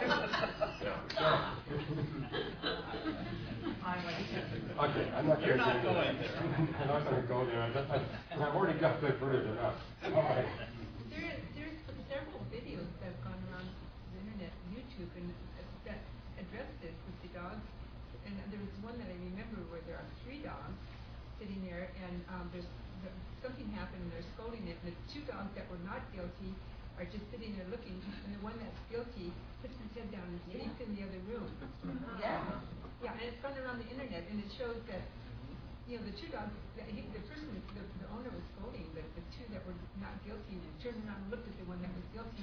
I'm not You're going not to going there. I'm not going to go there. I've already got diverted enough. All right. There's several videos that have gone around the internet, YouTube, and that address this with the dogs. And there was one that I remember where there are 3 dogs sitting there, and something happened, and they're scolding it, and the 2 dogs that were not guilty are just sitting there looking, and the one that's guilty puts his head down and sleeps in the other room. Yeah, and it's gone around the internet, and it shows that, the 2 dogs, the owner was scolding, but the 2 that were not guilty turned around and looked at the one that was guilty.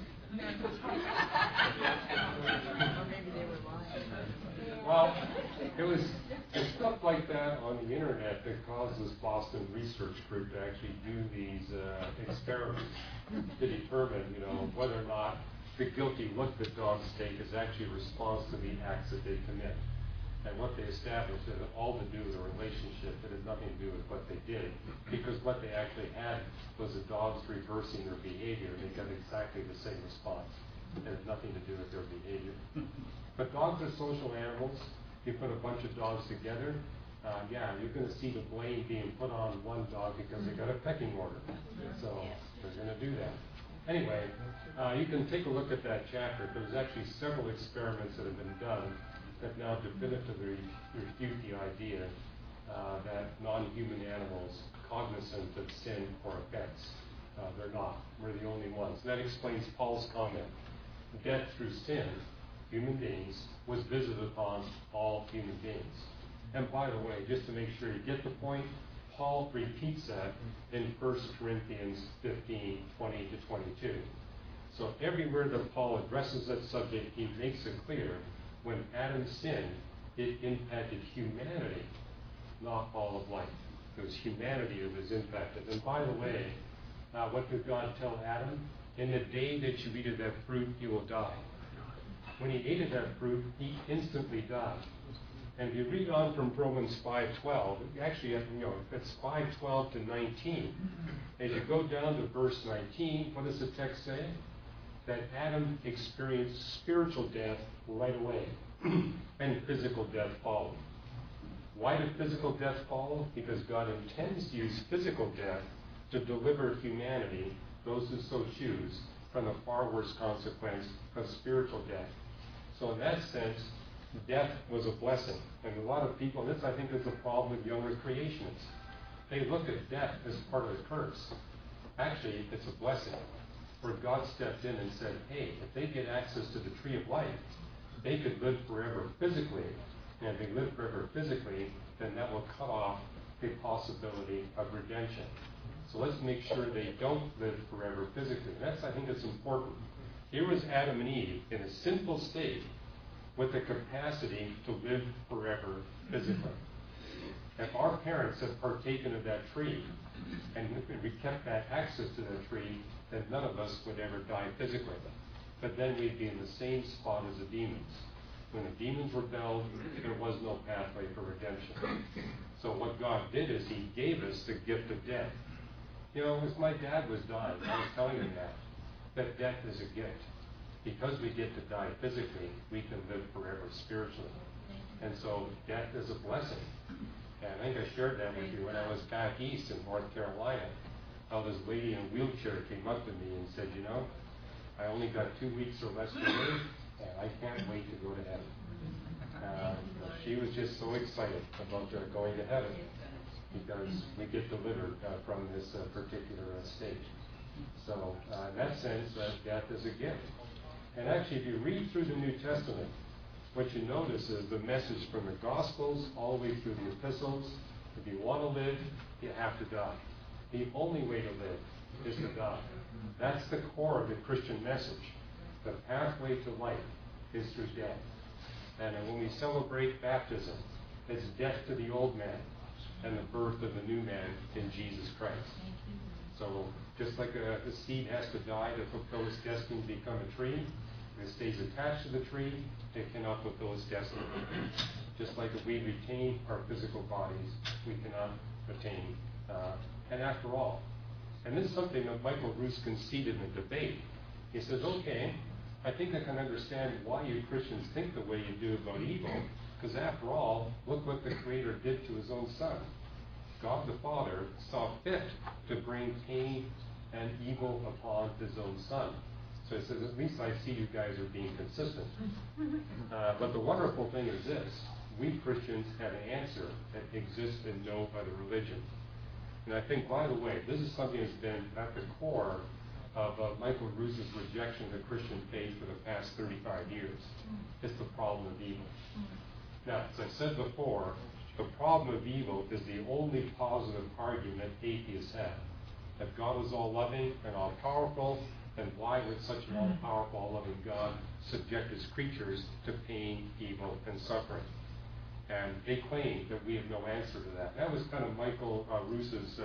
Or maybe they were lying. Well, it's stuff like that on the internet that caused this Boston research group to actually do these experiments to determine, whether or not the guilty look that dogs take is actually a response to the acts that they commit. And what they established had all to do with a relationship. It had nothing to do with what they did, because what they actually had was the dogs reversing their behavior. They got exactly the same response. It had nothing to do with their behavior. But dogs are social animals. You put a bunch of dogs together, you're going to see the blame being put on one dog because they got a pecking order. So they're going to do that. Anyway, you can take a look at that chapter. There's actually several experiments that have been done that now definitively refute the idea that non-human animals cognizant of sin or offense. They're not. We're the only ones. And that explains Paul's comment. Death through sin, human beings, was visited upon all human beings. And by the way, just to make sure you get the point, Paul repeats that in 1 Corinthians 15, 20 to 22. So everywhere that Paul addresses that subject, he makes it clear when Adam sinned, it impacted humanity, not all of life. It was humanity that was impacted. And by the way, what did God tell Adam? In the day that you eat of that fruit, you will die. When he ate of that fruit, he instantly died. And if you read on from Romans 5:12, actually, it's 5:12 to 19. As you go down to verse 19, what does the text say? That Adam experienced spiritual death right away, and physical death followed. Why did physical death follow? Because God intends to use physical death to deliver humanity, those who so choose, from the far worse consequence of spiritual death. So in that sense, death was a blessing. And a lot of people, and this I think is the problem with younger creationists, they look at death as part of the curse. Actually, it's a blessing, where God stepped in and said, hey, if they get access to the tree of life, they could live forever physically. And if they live forever physically, then that will cut off the possibility of redemption. So let's make sure they don't live forever physically. And that's, I think, it's important. Here was Adam and Eve in a sinful state with the capacity to live forever physically. If our parents had partaken of that tree and we kept that access to that tree, then none of us would ever die physically. But then we'd be in the same spot as the demons. When the demons rebelled, there was no pathway for redemption. So what God did is he gave us the gift of death. As my dad was dying, I was telling him that death is a gift. Because we get to die physically, we can live forever spiritually. And so death is a blessing. And I think I shared that with you when I was back east in North Carolina. How this lady in a wheelchair came up to me and said, I only got 2 weeks or less to live, and I can't wait to go to heaven. She was just so excited about going to heaven because we get delivered from this particular state. So in that sense, death is a gift. And actually, if you read through the New Testament, what you notice is the message from the Gospels all the way through the epistles. If you want to live, you have to die. The only way to live is to die. That's the core of the Christian message. The pathway to life is through death. And when we celebrate baptism, it's death to the old man and the birth of the new man in Jesus Christ. So just like the seed has to die to fulfill its destiny to become a tree, if it stays attached to the tree, it cannot fulfill its destiny. Just like if we retain our physical bodies, we cannot retain. And after all, and this is something that Michael Ruse conceded in the debate. He says, okay, I think I can understand why you Christians think the way you do about evil, because after all, look what the Creator did to his own Son. God the Father saw fit to bring pain and evil upon his own Son. So he says, at least I see you guys are being consistent. But the wonderful thing is this. We Christians have an answer that exists in no other religion. And I think, by the way, this is something that's been at the core of Michael Ruse's rejection of the Christian faith for the past 35 years. It's the problem of evil. Now, as I said before, the problem of evil is the only positive argument atheists have. If God was all-loving and all-powerful, then why would such an all-powerful, all-loving God subject his creatures to pain, evil, and suffering? And they claim that we have no answer to that. That was kind of Michael Ruse's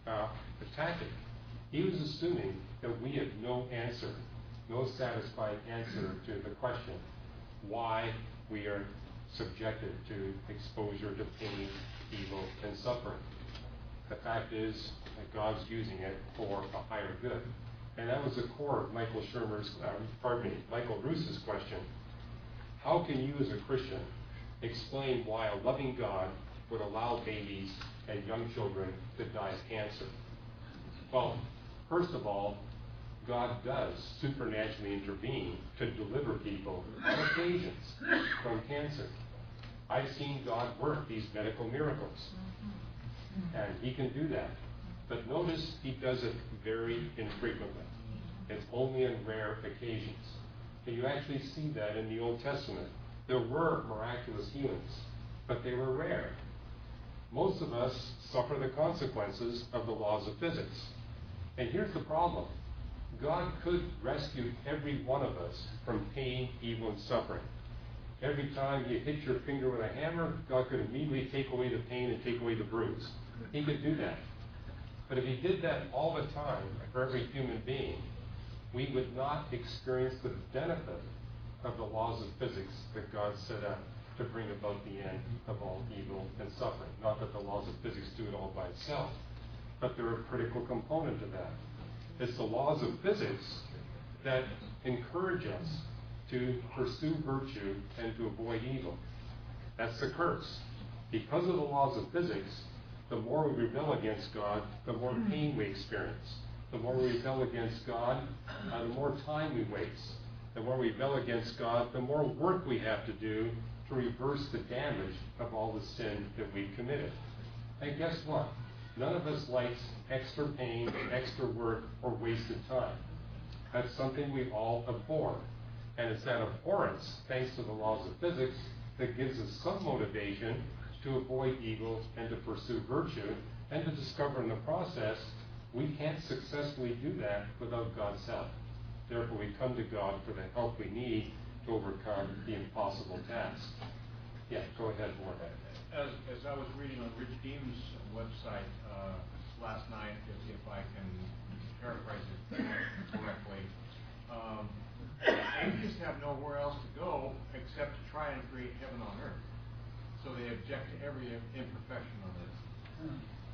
tactic. He was assuming that we have no answer, no satisfying answer to the question why we are subjected to exposure to pain, evil, and suffering. The fact is that God's using it for a higher good. And that was the core of Michael Ruse's question. How can you as a Christian explain why a loving God would allow babies and young children to die of cancer? Well, first of all, God does supernaturally intervene to deliver people on occasions from cancer. I've seen God work these medical miracles, and he can do that. But notice he does it very infrequently. It's only on rare occasions. And you actually see that in the Old Testament. There were miraculous healings, but they were rare. Most of us suffer the consequences of the laws of physics. And here's the problem. God could rescue every one of us from pain, evil, and suffering. Every time you hit your finger with a hammer, God could immediately take away the pain and take away the bruise. He could do that. But if he did that all the time for every human being, we would not experience the benefit of the laws of physics that God set up to bring about the end of all evil and suffering. Not that the laws of physics do it all by itself, but they're a critical component of that. It's the laws of physics that encourage us to pursue virtue and to avoid evil. That's the curse. Because of the laws of physics, the more we rebel against God, the more pain we experience. The more we rebel against God, the more time we waste. The more we rebel against God, the more work we have to do to reverse the damage of all the sin that we've committed. And guess what? None of us likes extra pain, extra work, or wasted time. That's something we all abhor. And it's that abhorrence, thanks to the laws of physics, that gives us some motivation to avoid evil and to pursue virtue, and to discover in the process we can't successfully do that without God's help. Therefore, we come to God for the help we need to overcome the impossible task. Yeah, go ahead, Warren. As I was reading on Rich Deem's website last night, if I can paraphrase it correctly, atheists have nowhere else to go except to try and create heaven on earth. So they object to every imperfection on earth.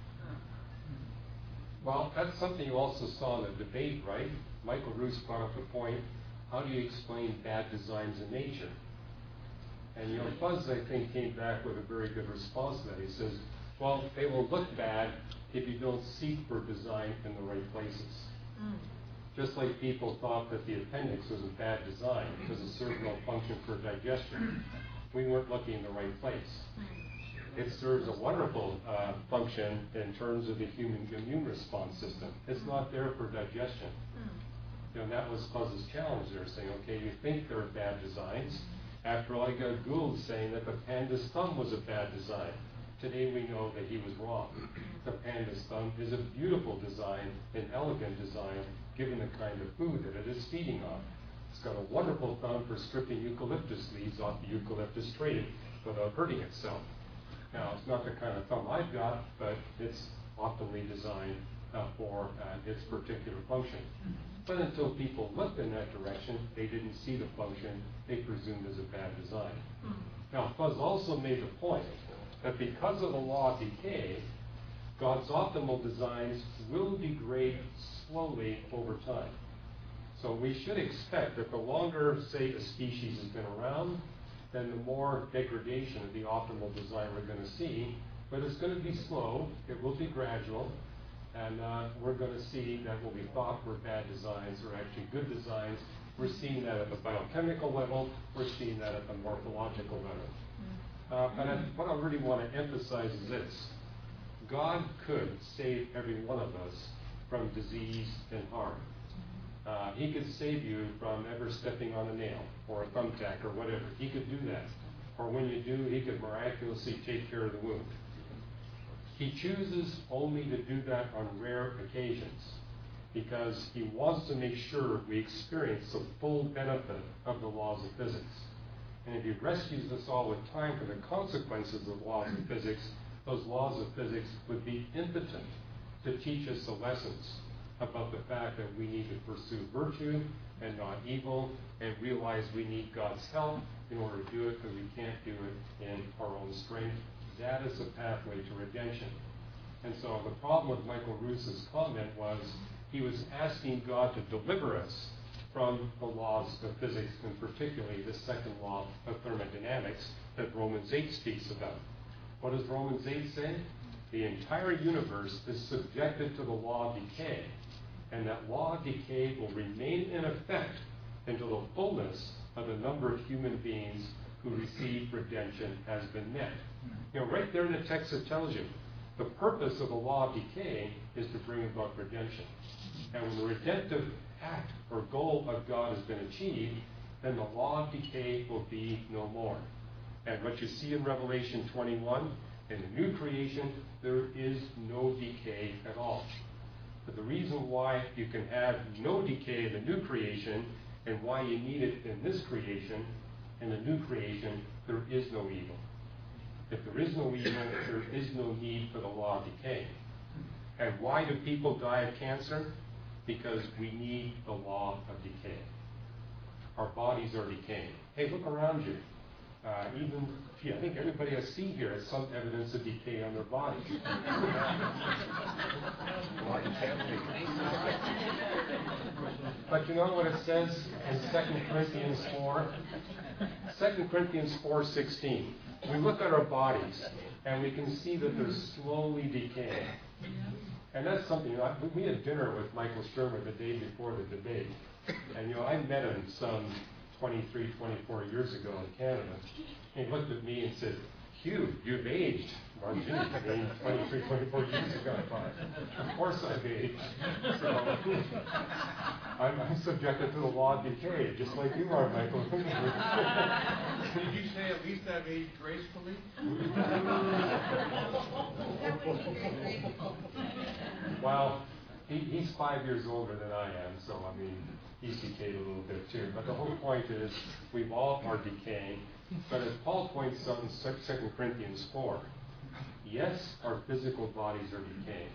Well, that's something you also saw in the debate, right? Michael Roos brought up the point, how do you explain bad designs in nature? And, Fuzz, I think, came back with a very good response to that. He says, well, they will look bad if you don't seek for design in the right places. Just like people thought that the appendix was a bad design because it served no function for digestion. We weren't looking in the right place. It serves a wonderful function in terms of the human immune response system. It's not there for digestion. And that was Fuzz's challenge there, saying, okay, you think they're bad designs. After all, you got Gould saying that the panda's thumb was a bad design. Today we know that he was wrong. The panda's thumb is a beautiful design, an elegant design, given the kind of food that it is feeding on. It's got a wonderful thumb for stripping eucalyptus leaves off the eucalyptus tree without hurting itself. Now, it's not the kind of thumb I've got, but it's optimally designed for its particular function. But until people looked in that direction, they didn't see the function they presumed as a bad design. Now, Fuzz also made the point that because of the law of decay, God's optimal designs will degrade slowly over time. So we should expect that the longer, say, a species has been around, then the more degradation of the optimal design we're going to see. But it's going to be slow, it will be gradual, and we're going to see that what we thought were bad designs are actually good designs. We're seeing that at the biochemical level, we're seeing that at the morphological level. But what I really want to emphasize is this. God could save every one of us from disease and harm. He could save you from ever stepping on a nail or a thumbtack or whatever. He could do that. Or when you do, he could miraculously take care of the wound. He chooses only to do that on rare occasions because he wants to make sure we experience the full benefit of the laws of physics. And if he rescues us all the time for the consequences of the laws of physics, those laws of physics would be impotent to teach us the lessons about the fact that we need to pursue virtue and not evil, and realize we need God's help in order to do it because we can't do it in our own strength. That is the pathway to redemption. And so the problem with Michael Roos's comment was he was asking God to deliver us from the laws of physics, and particularly the second law of thermodynamics that Romans 8 speaks about. What does Romans 8 say? The entire universe is subjected to the law of decay. And that law of decay will remain in effect until the fullness of the number of human beings who receive redemption has been met. Right there in the text it tells you, the purpose of the law of decay is to bring about redemption. And when the redemptive act or goal of God has been achieved, then the law of decay will be no more. And what you see in Revelation 21, in the new creation, there is no decay at all. But the reason why you can have no decay in the new creation and why you need it in this creation, in the new creation, there is no evil. If there is no evil, there is no need for the law of decay. And why do people die of cancer? Because we need the law of decay. Our bodies are decaying. Hey, look around you. I think everybody I see here has some evidence of decay on their bodies. But you know what it says in 2 Corinthians 4? 2 Corinthians 4:16. We look at our bodies and we can see that they're slowly decaying. And that's something, we had dinner with Michael Shermer the day before the debate. And I met him some 23, 24 years ago in Canada. And he looked at me and said, "Hugh, you've aged." Well, gee, 23, 24 years ago, I thought. Of course I've aged. So I'm subjected to the law of decay, just like you are, Michael. Did you say at least I've aged gracefully? Well, he's 5 years older than I am, so he's decayed a little bit too. But the whole point is, we all are decaying. But as Paul points out in 2 Corinthians 4, yes, our physical bodies are decaying.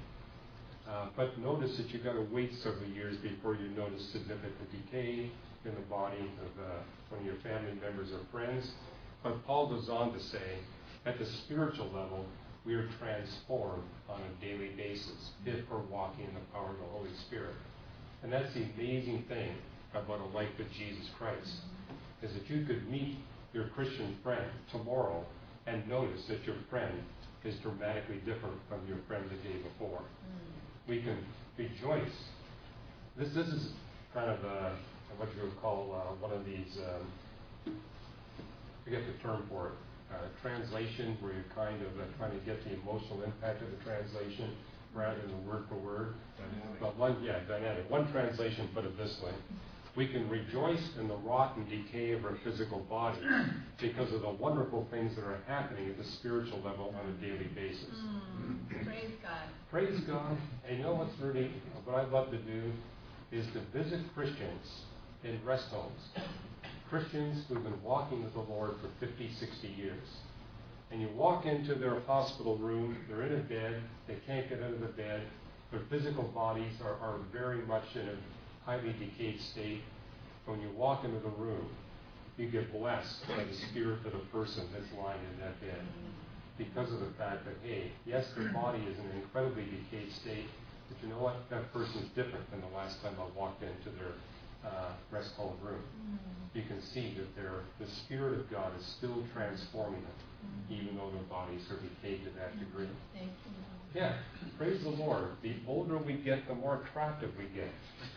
But notice that you've got to wait several years before you notice significant decay in the body of one of your family members or friends. But Paul goes on to say, at the spiritual level, we are transformed on a daily basis if we're walking in the power of the Holy Spirit. And that's the amazing thing about a life with Jesus Christ, is that you could meet your Christian friend tomorrow and notice that your friend is dramatically different from your friend the day before. We can rejoice. This is kind of what you would call one of these, I forget the term for it, translation, where you're kind of trying to get the emotional impact of the translation rather than word for word. Dynamic. But dynamic. One translation put it this way: we can rejoice in the rot and decay of our physical body because of the wonderful things that are happening at the spiritual level on a daily basis. Praise God. Praise God. And you know what I'd love to do is to visit Christians in rest homes. Christians who've been walking with the Lord for 50, 60 years. And you walk into their hospital room, they're in a bed, they can't get out of the bed, their physical bodies are very much in a highly decayed state. When you walk into the room, you get blessed by the spirit of the person that's lying in that bed. Because of the fact that, hey, yes, their body is in an incredibly decayed state, but you know what? That person's different than the last time I walked into their rest home room. You can see that the Spirit of God is still transforming them, even though their bodies are decayed to that degree. Thank you. Yeah, praise the Lord. The older we get, the more attractive we get.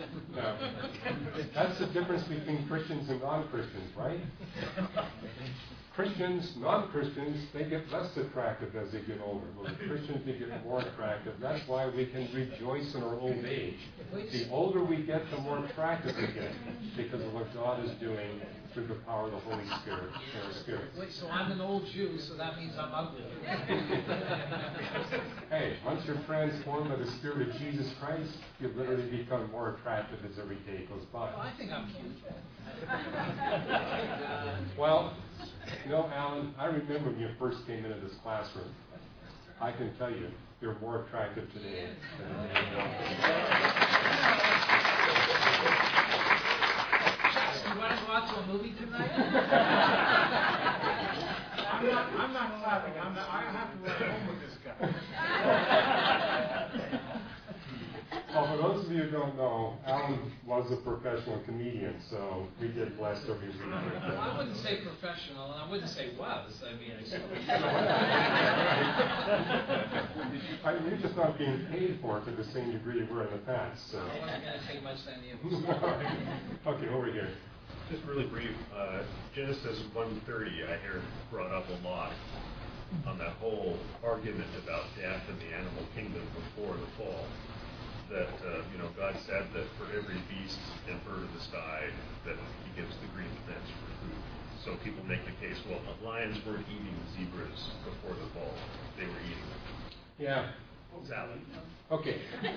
That's the difference between Christians and non-Christians, right? Christians, non-Christians, they get less attractive as they get older. But Christians, they get more attractive. That's why we can rejoice in our old age. The older we get, the more attractive we get, because of what God is doing through the power of the Holy Spirit in our spirits. Wait, so I'm an old Jew, so that means I'm ugly. Hey, once you're transformed by the Spirit of Jesus Christ, you literally become more attractive as every day goes by. Well, I think I'm cute. Well, Alan, I remember when you first came into this classroom. I can tell you, you're more attractive today than the day before. You want to go out to a movie tonight? I'm not clapping. I have to run home with this guy. Well, for those of you who don't know, Alan was a professional comedian, so we get blessed every week. Well, I wouldn't say professional, and I wouldn't say was. I mean, You're just not being paid for it to the same degree you were in the past. So. I wasn't going to take much time to Okay, over here. Just really brief. Genesis 1:30, I hear brought up a lot on that whole argument about death and the animal kingdom before the fall. That God said that for every beast and bird of the sky that He gives the green plants for food. So people make the case, well, the lions weren't eating zebras before the fall; they were eating them. Yeah. Salad. Okay.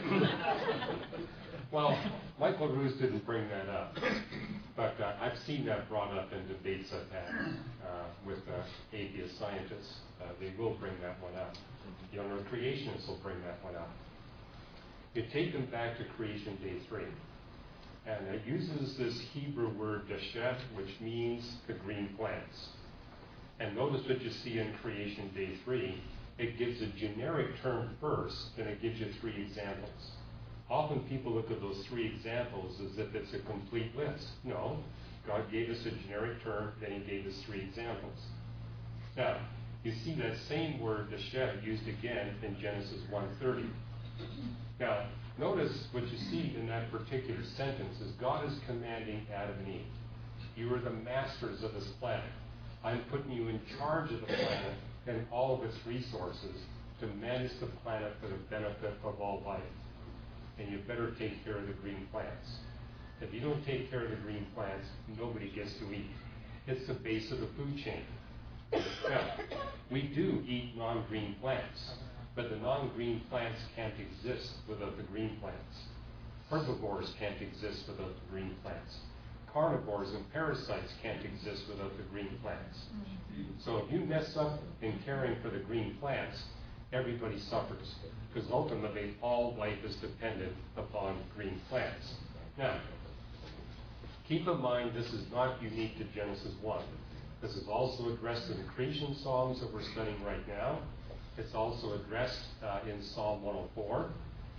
Well, Michael Ruse didn't bring that up, but I've seen that brought up in debates I've had with atheist scientists. They will bring that one up. The creationists will bring that one up. You take them back to creation day 3, and it uses this Hebrew word dashet, which means the green plants. And notice what you see in creation day 3. It gives a generic term first, then it gives you 3 examples. Often people look at those 3 examples as if it's a complete list. No, God gave us a generic term, then He gave us 3 examples. Now, you see that same word, dashet, used again in Genesis 1:30. Now, notice what you see in that particular sentence is God is commanding Adam and Eve. You are the masters of this planet. I'm putting you in charge of the planet and all of its resources to manage the planet for the benefit of all life. And you better take care of the green plants. If you don't take care of the green plants, nobody gets to eat. It's the base of the food chain. Now, we do eat non-green plants, but the non-green plants can't exist without the green plants. Herbivores can't exist without the green plants. Carnivores and parasites can't exist without the green plants. So if you mess up in caring for the green plants, everybody suffers, because ultimately all life is dependent upon green plants. Now, keep in mind this is not unique to Genesis 1. This is also addressed in the creation Psalms that we're studying right now. It's also addressed in Psalm 104.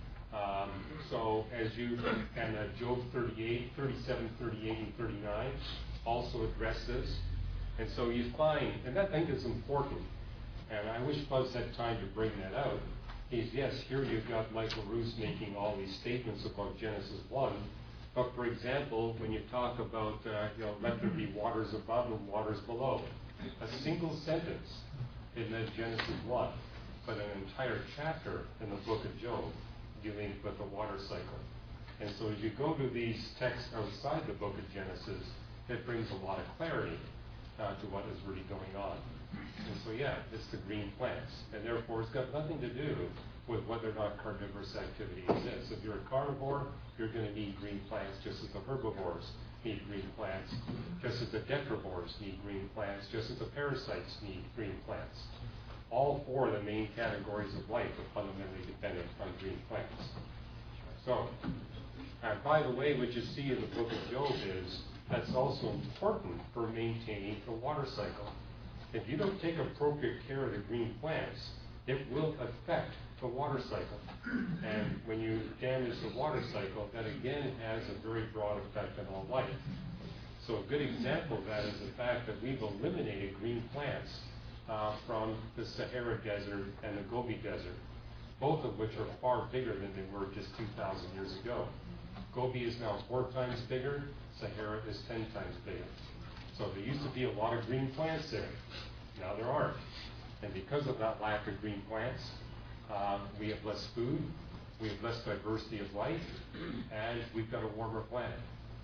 And Job 38, 37, 38, and 39 also address this. And so you find, and that thing is important, and I wish Buzz had time to bring that out, is yes, here you've got Michael Ruse making all these statements about Genesis 1, but for example, when you talk about, let there be waters above and waters below, a single sentence in that Genesis 1, but an entire chapter in the book of Job dealing with the water cycle. And so as you go to these texts outside the book of Genesis, it brings a lot of clarity to what is really going on. And so yeah, it's the green plants. And therefore it's got nothing to do with whether or not carnivorous activity exists. If you're a carnivore, you're going to need green plants just as the herbivores need green plants, just as the detrivores need green plants, just as the parasites need green plants. All 4 of the main categories of life are fundamentally dependent on green plants. So, by the way, what you see in the book of Job is that's also important for maintaining the water cycle. If you don't take appropriate care of the green plants, it will affect the water cycle. And when you damage the water cycle, that again has a very broad effect on all life. So a good example of that is the fact that we've eliminated green plants from the Sahara Desert and the Gobi Desert, both of which are far bigger than they were just 2,000 years ago. Gobi is now 4 times bigger, Sahara is 10 times bigger. So there used to be a lot of green plants there. Now there aren't. And because of that lack of green plants, we have less food, we have less diversity of life, and we've got a warmer planet.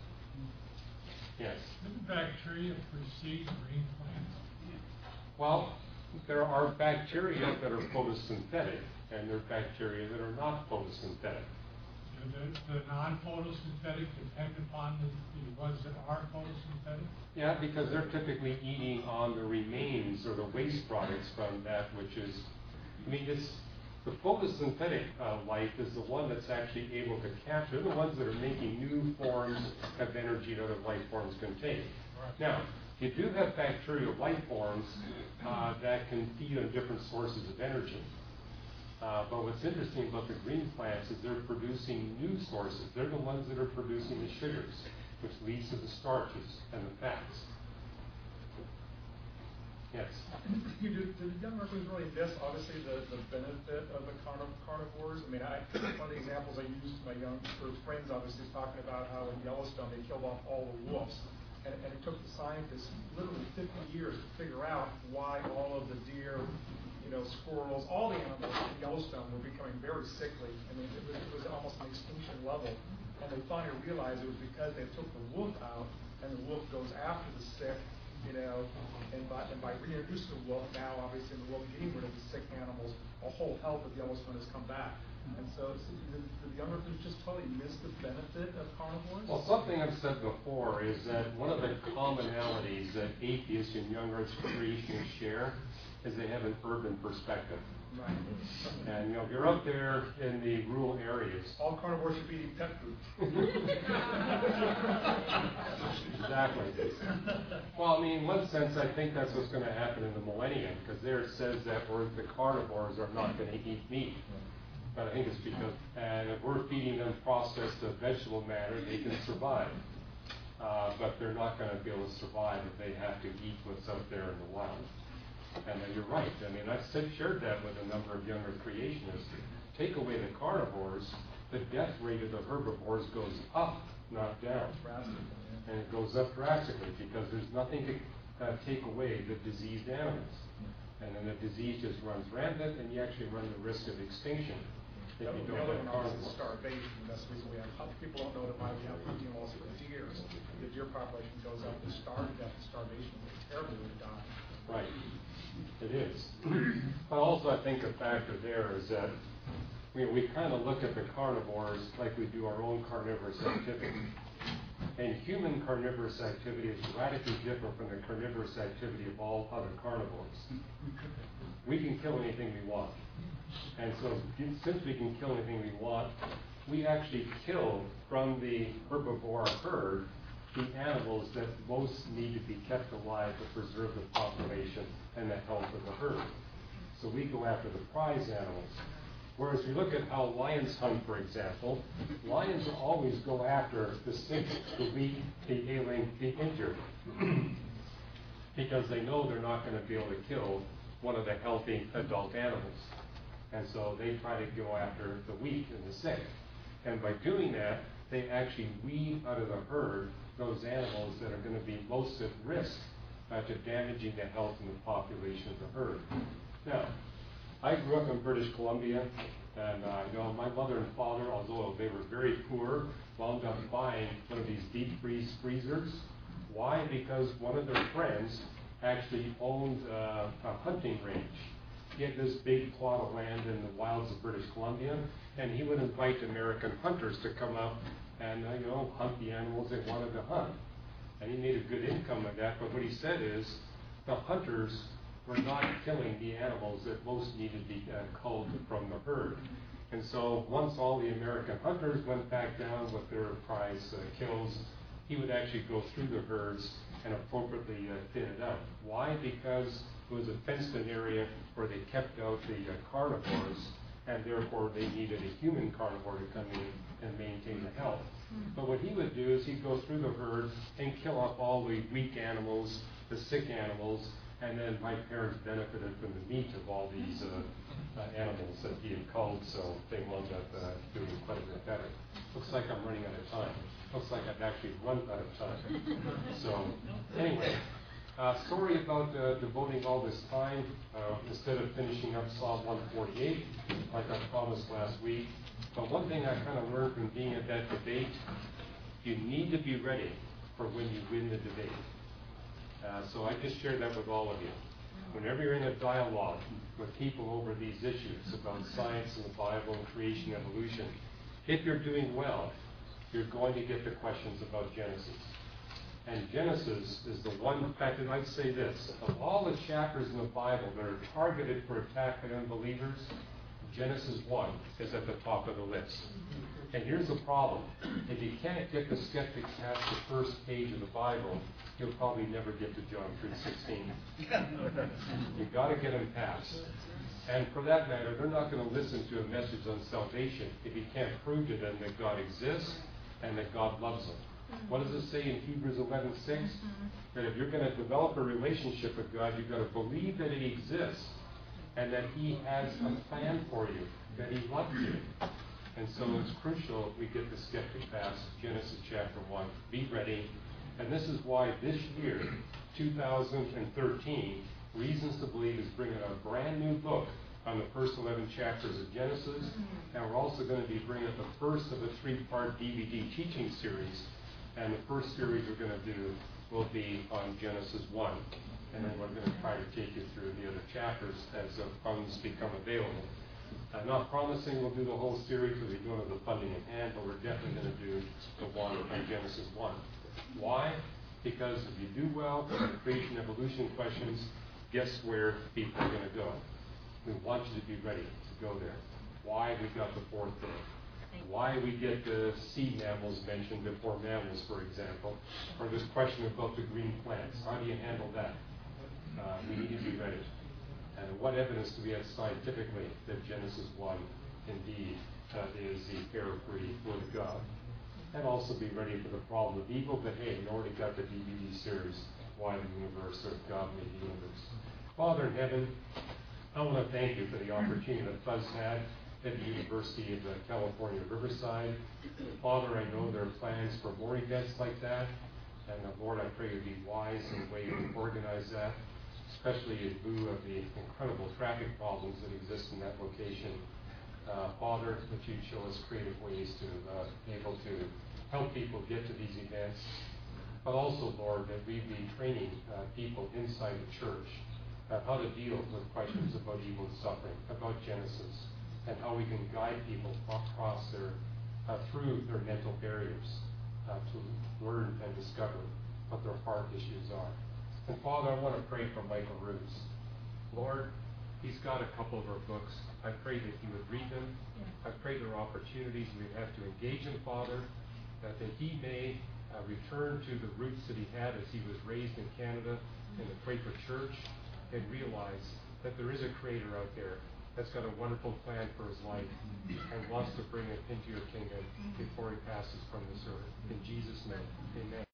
Yes? Didn't bacteria precede green plants? Well, there are bacteria that are photosynthetic, and there are bacteria that are not photosynthetic. The non-photosynthetic depend upon the ones that are photosynthetic? Yeah, because they're typically eating on the remains or the waste products from that which is, it's the photosynthetic life is the one that's actually able to capture, they're the ones that are making new forms of energy that other life forms can take. Right. Now, you do have bacterial life forms that can feed on different sources of energy. But what's interesting about the green plants is they're producing new sources. They're the ones that are producing the sugars, which leads to the starches and the fats. Yes? Did the young Americans really miss, obviously, the benefit of the carnivores? I mean, one of the examples I used to my young friends, obviously, is talking about how in Yellowstone they killed off all the wolves. And it took the scientists literally 50 years to figure out why all of the deer, squirrels, all the animals in Yellowstone were becoming very sickly. I mean, it was almost an extinction level. And they finally realized it was because they took the wolf out, and the wolf goes after the sick, and by reintroducing the wolf, now obviously the wolf getting rid of the sick animals, the whole health of Yellowstone has come back. And so the young Earthers just totally miss the benefit of carnivores? Well, something I've said before is that one of the commonalities that atheists and young Earth creationists share is they have an urban perspective. Right. And if you're out there in the rural areas, all carnivores should be eating pet food. Exactly. Well, I mean, in one sense, I think that's what's going to happen in the millennium, because there it says that the carnivores are not going to eat meat. But I think it's because, and if we're feeding them processed vegetable matter, they can survive. But they're not going to be able to survive if they have to eat what's out there in the wild. And you're right. I mean, I've shared that with a number of younger creationists. Take away the carnivores, the death rate of the herbivores goes up, not down. And it goes up drastically because there's nothing to take away the diseased animals. And then the disease just runs rampant, and you actually run the risk of extinction if you don't have carnivores. Starvation. That's the reason we have. People don't know that why we have protein loss for deer. The deer population goes up. They starve to death. Starvation is a terrible way to die. Right. It is. But also, I think a factor there is that we kind of look at the carnivores like we do our own carnivorous activity. And human carnivorous activity is radically different from the carnivorous activity of all other carnivores. We can kill anything we want. And so since we can kill anything we want, we actually kill from the herbivore herd the animals that most need to be kept alive to preserve the population and the health of the herd. So we go after the prize animals. Whereas we look at how lions hunt, for example, lions always go after the sick, the weak, the ailing, the injured, because they know they're not going to be able to kill one of the healthy adult animals. And so they try to go after the weak and the sick. And by doing that, they actually weed out of the herd those animals that are going to be most at risk to damaging the health and the population of the herd. Now, I grew up in British Columbia, and my mother and father, although they were very poor, wound up buying one of these deep freeze freezers. Why? Because one of their friends actually owned a hunting range. He had this big plot of land in the wilds of British Columbia, and he would invite American hunters to come up and hunt the animals they wanted to hunt. And he made a good income of that, but what he said is the hunters were not killing the animals that most needed to be culled from the herd. And so once all the American hunters went back down with their prize kills, he would actually go through the herds and appropriately thin it out. Why? Because it was a fenced-in area where they kept out the carnivores, and therefore they needed a human carnivore to come in and maintain the health. But what he would do is he'd go through the herd and kill off all the weak animals, the sick animals, and then my parents benefited from the meat of all these animals that he had culled, so they wound up doing quite a bit better. Looks like I'm running out of time. Looks like I've actually run out of time. So anyway, sorry about devoting all this time instead of finishing up Psalm 148 like I promised last week. But one thing I kind of learned from being at that debate, you need to be ready for when you win the debate. So I just share that with all of you. Whenever you're in a dialogue with people over these issues about science and the Bible and creation, evolution, if you're doing well, you're going to get the questions about Genesis. And Genesis is the one, in fact, and I'd say this, of all the chapters in the Bible that are targeted for attack by unbelievers, Genesis 1 is at the top of the list. And here's the problem. If you can't get the skeptic past the first page of the Bible, you'll probably never get to John 3:16. You've got to get them past. And for that matter, they're not going to listen to a message on salvation if you can't prove to them that God exists and that God loves them. What does it say in Hebrews 11:6? That if you're going to develop a relationship with God, you've got to believe that He exists and that He has a plan for you, that He loves you. And so it's crucial we get the skeptic past Genesis chapter 1. Be ready. And this is why this year, 2013, Reasons to Believe is bringing a brand new book on the first 11 chapters of Genesis. And we're also going to be bringing the first of a 3-part DVD teaching series. And the first series we're going to do will be on Genesis 1. And then we're going to try to take you through the other chapters as the funds become available. I'm not promising we'll do the whole series because we don't have the funding in hand, but we're definitely going to do the one on Genesis 1. Why? Because if you do well in the creation evolution questions, guess where people are going to go? We want you to be ready to go there. Why we got the fourth day. Why we get the sea mammals mentioned before mammals, for example, or this question about the green plants. How do you handle that? We need to be ready. And what evidence do we have scientifically that Genesis 1 indeed is the error-free Word of God? And also be ready for the problem of evil, but hey, we already got the DVD series, Why the Universe, or God Made the Universe. Father in heaven, I want to thank you for the opportunity that Fuzz had at the University of California, Riverside. Father, I know there are plans for more events like that, and Lord, I pray you'd be wise in the way you organize that, especially in view of the incredible traffic problems that exist in that location. Father, that you'd show us creative ways to be able to help people get to these events, but also, Lord, that we'd be training people inside the church how to deal with questions about evil and suffering, about Genesis, and how we can guide people across through their mental barriers to learn and discover what their heart issues are. And Father, I want to pray for Michael Roots. Lord, he's got a couple of our books. I pray that he would read them. I pray there are opportunities we'd have to engage him, Father, that he may return to the roots that he had as he was raised in Canada in the Quaker Church, and realize that there is a Creator out there that's got a wonderful plan for his life and wants to bring it into your kingdom before he passes from this earth. In Jesus' name, amen.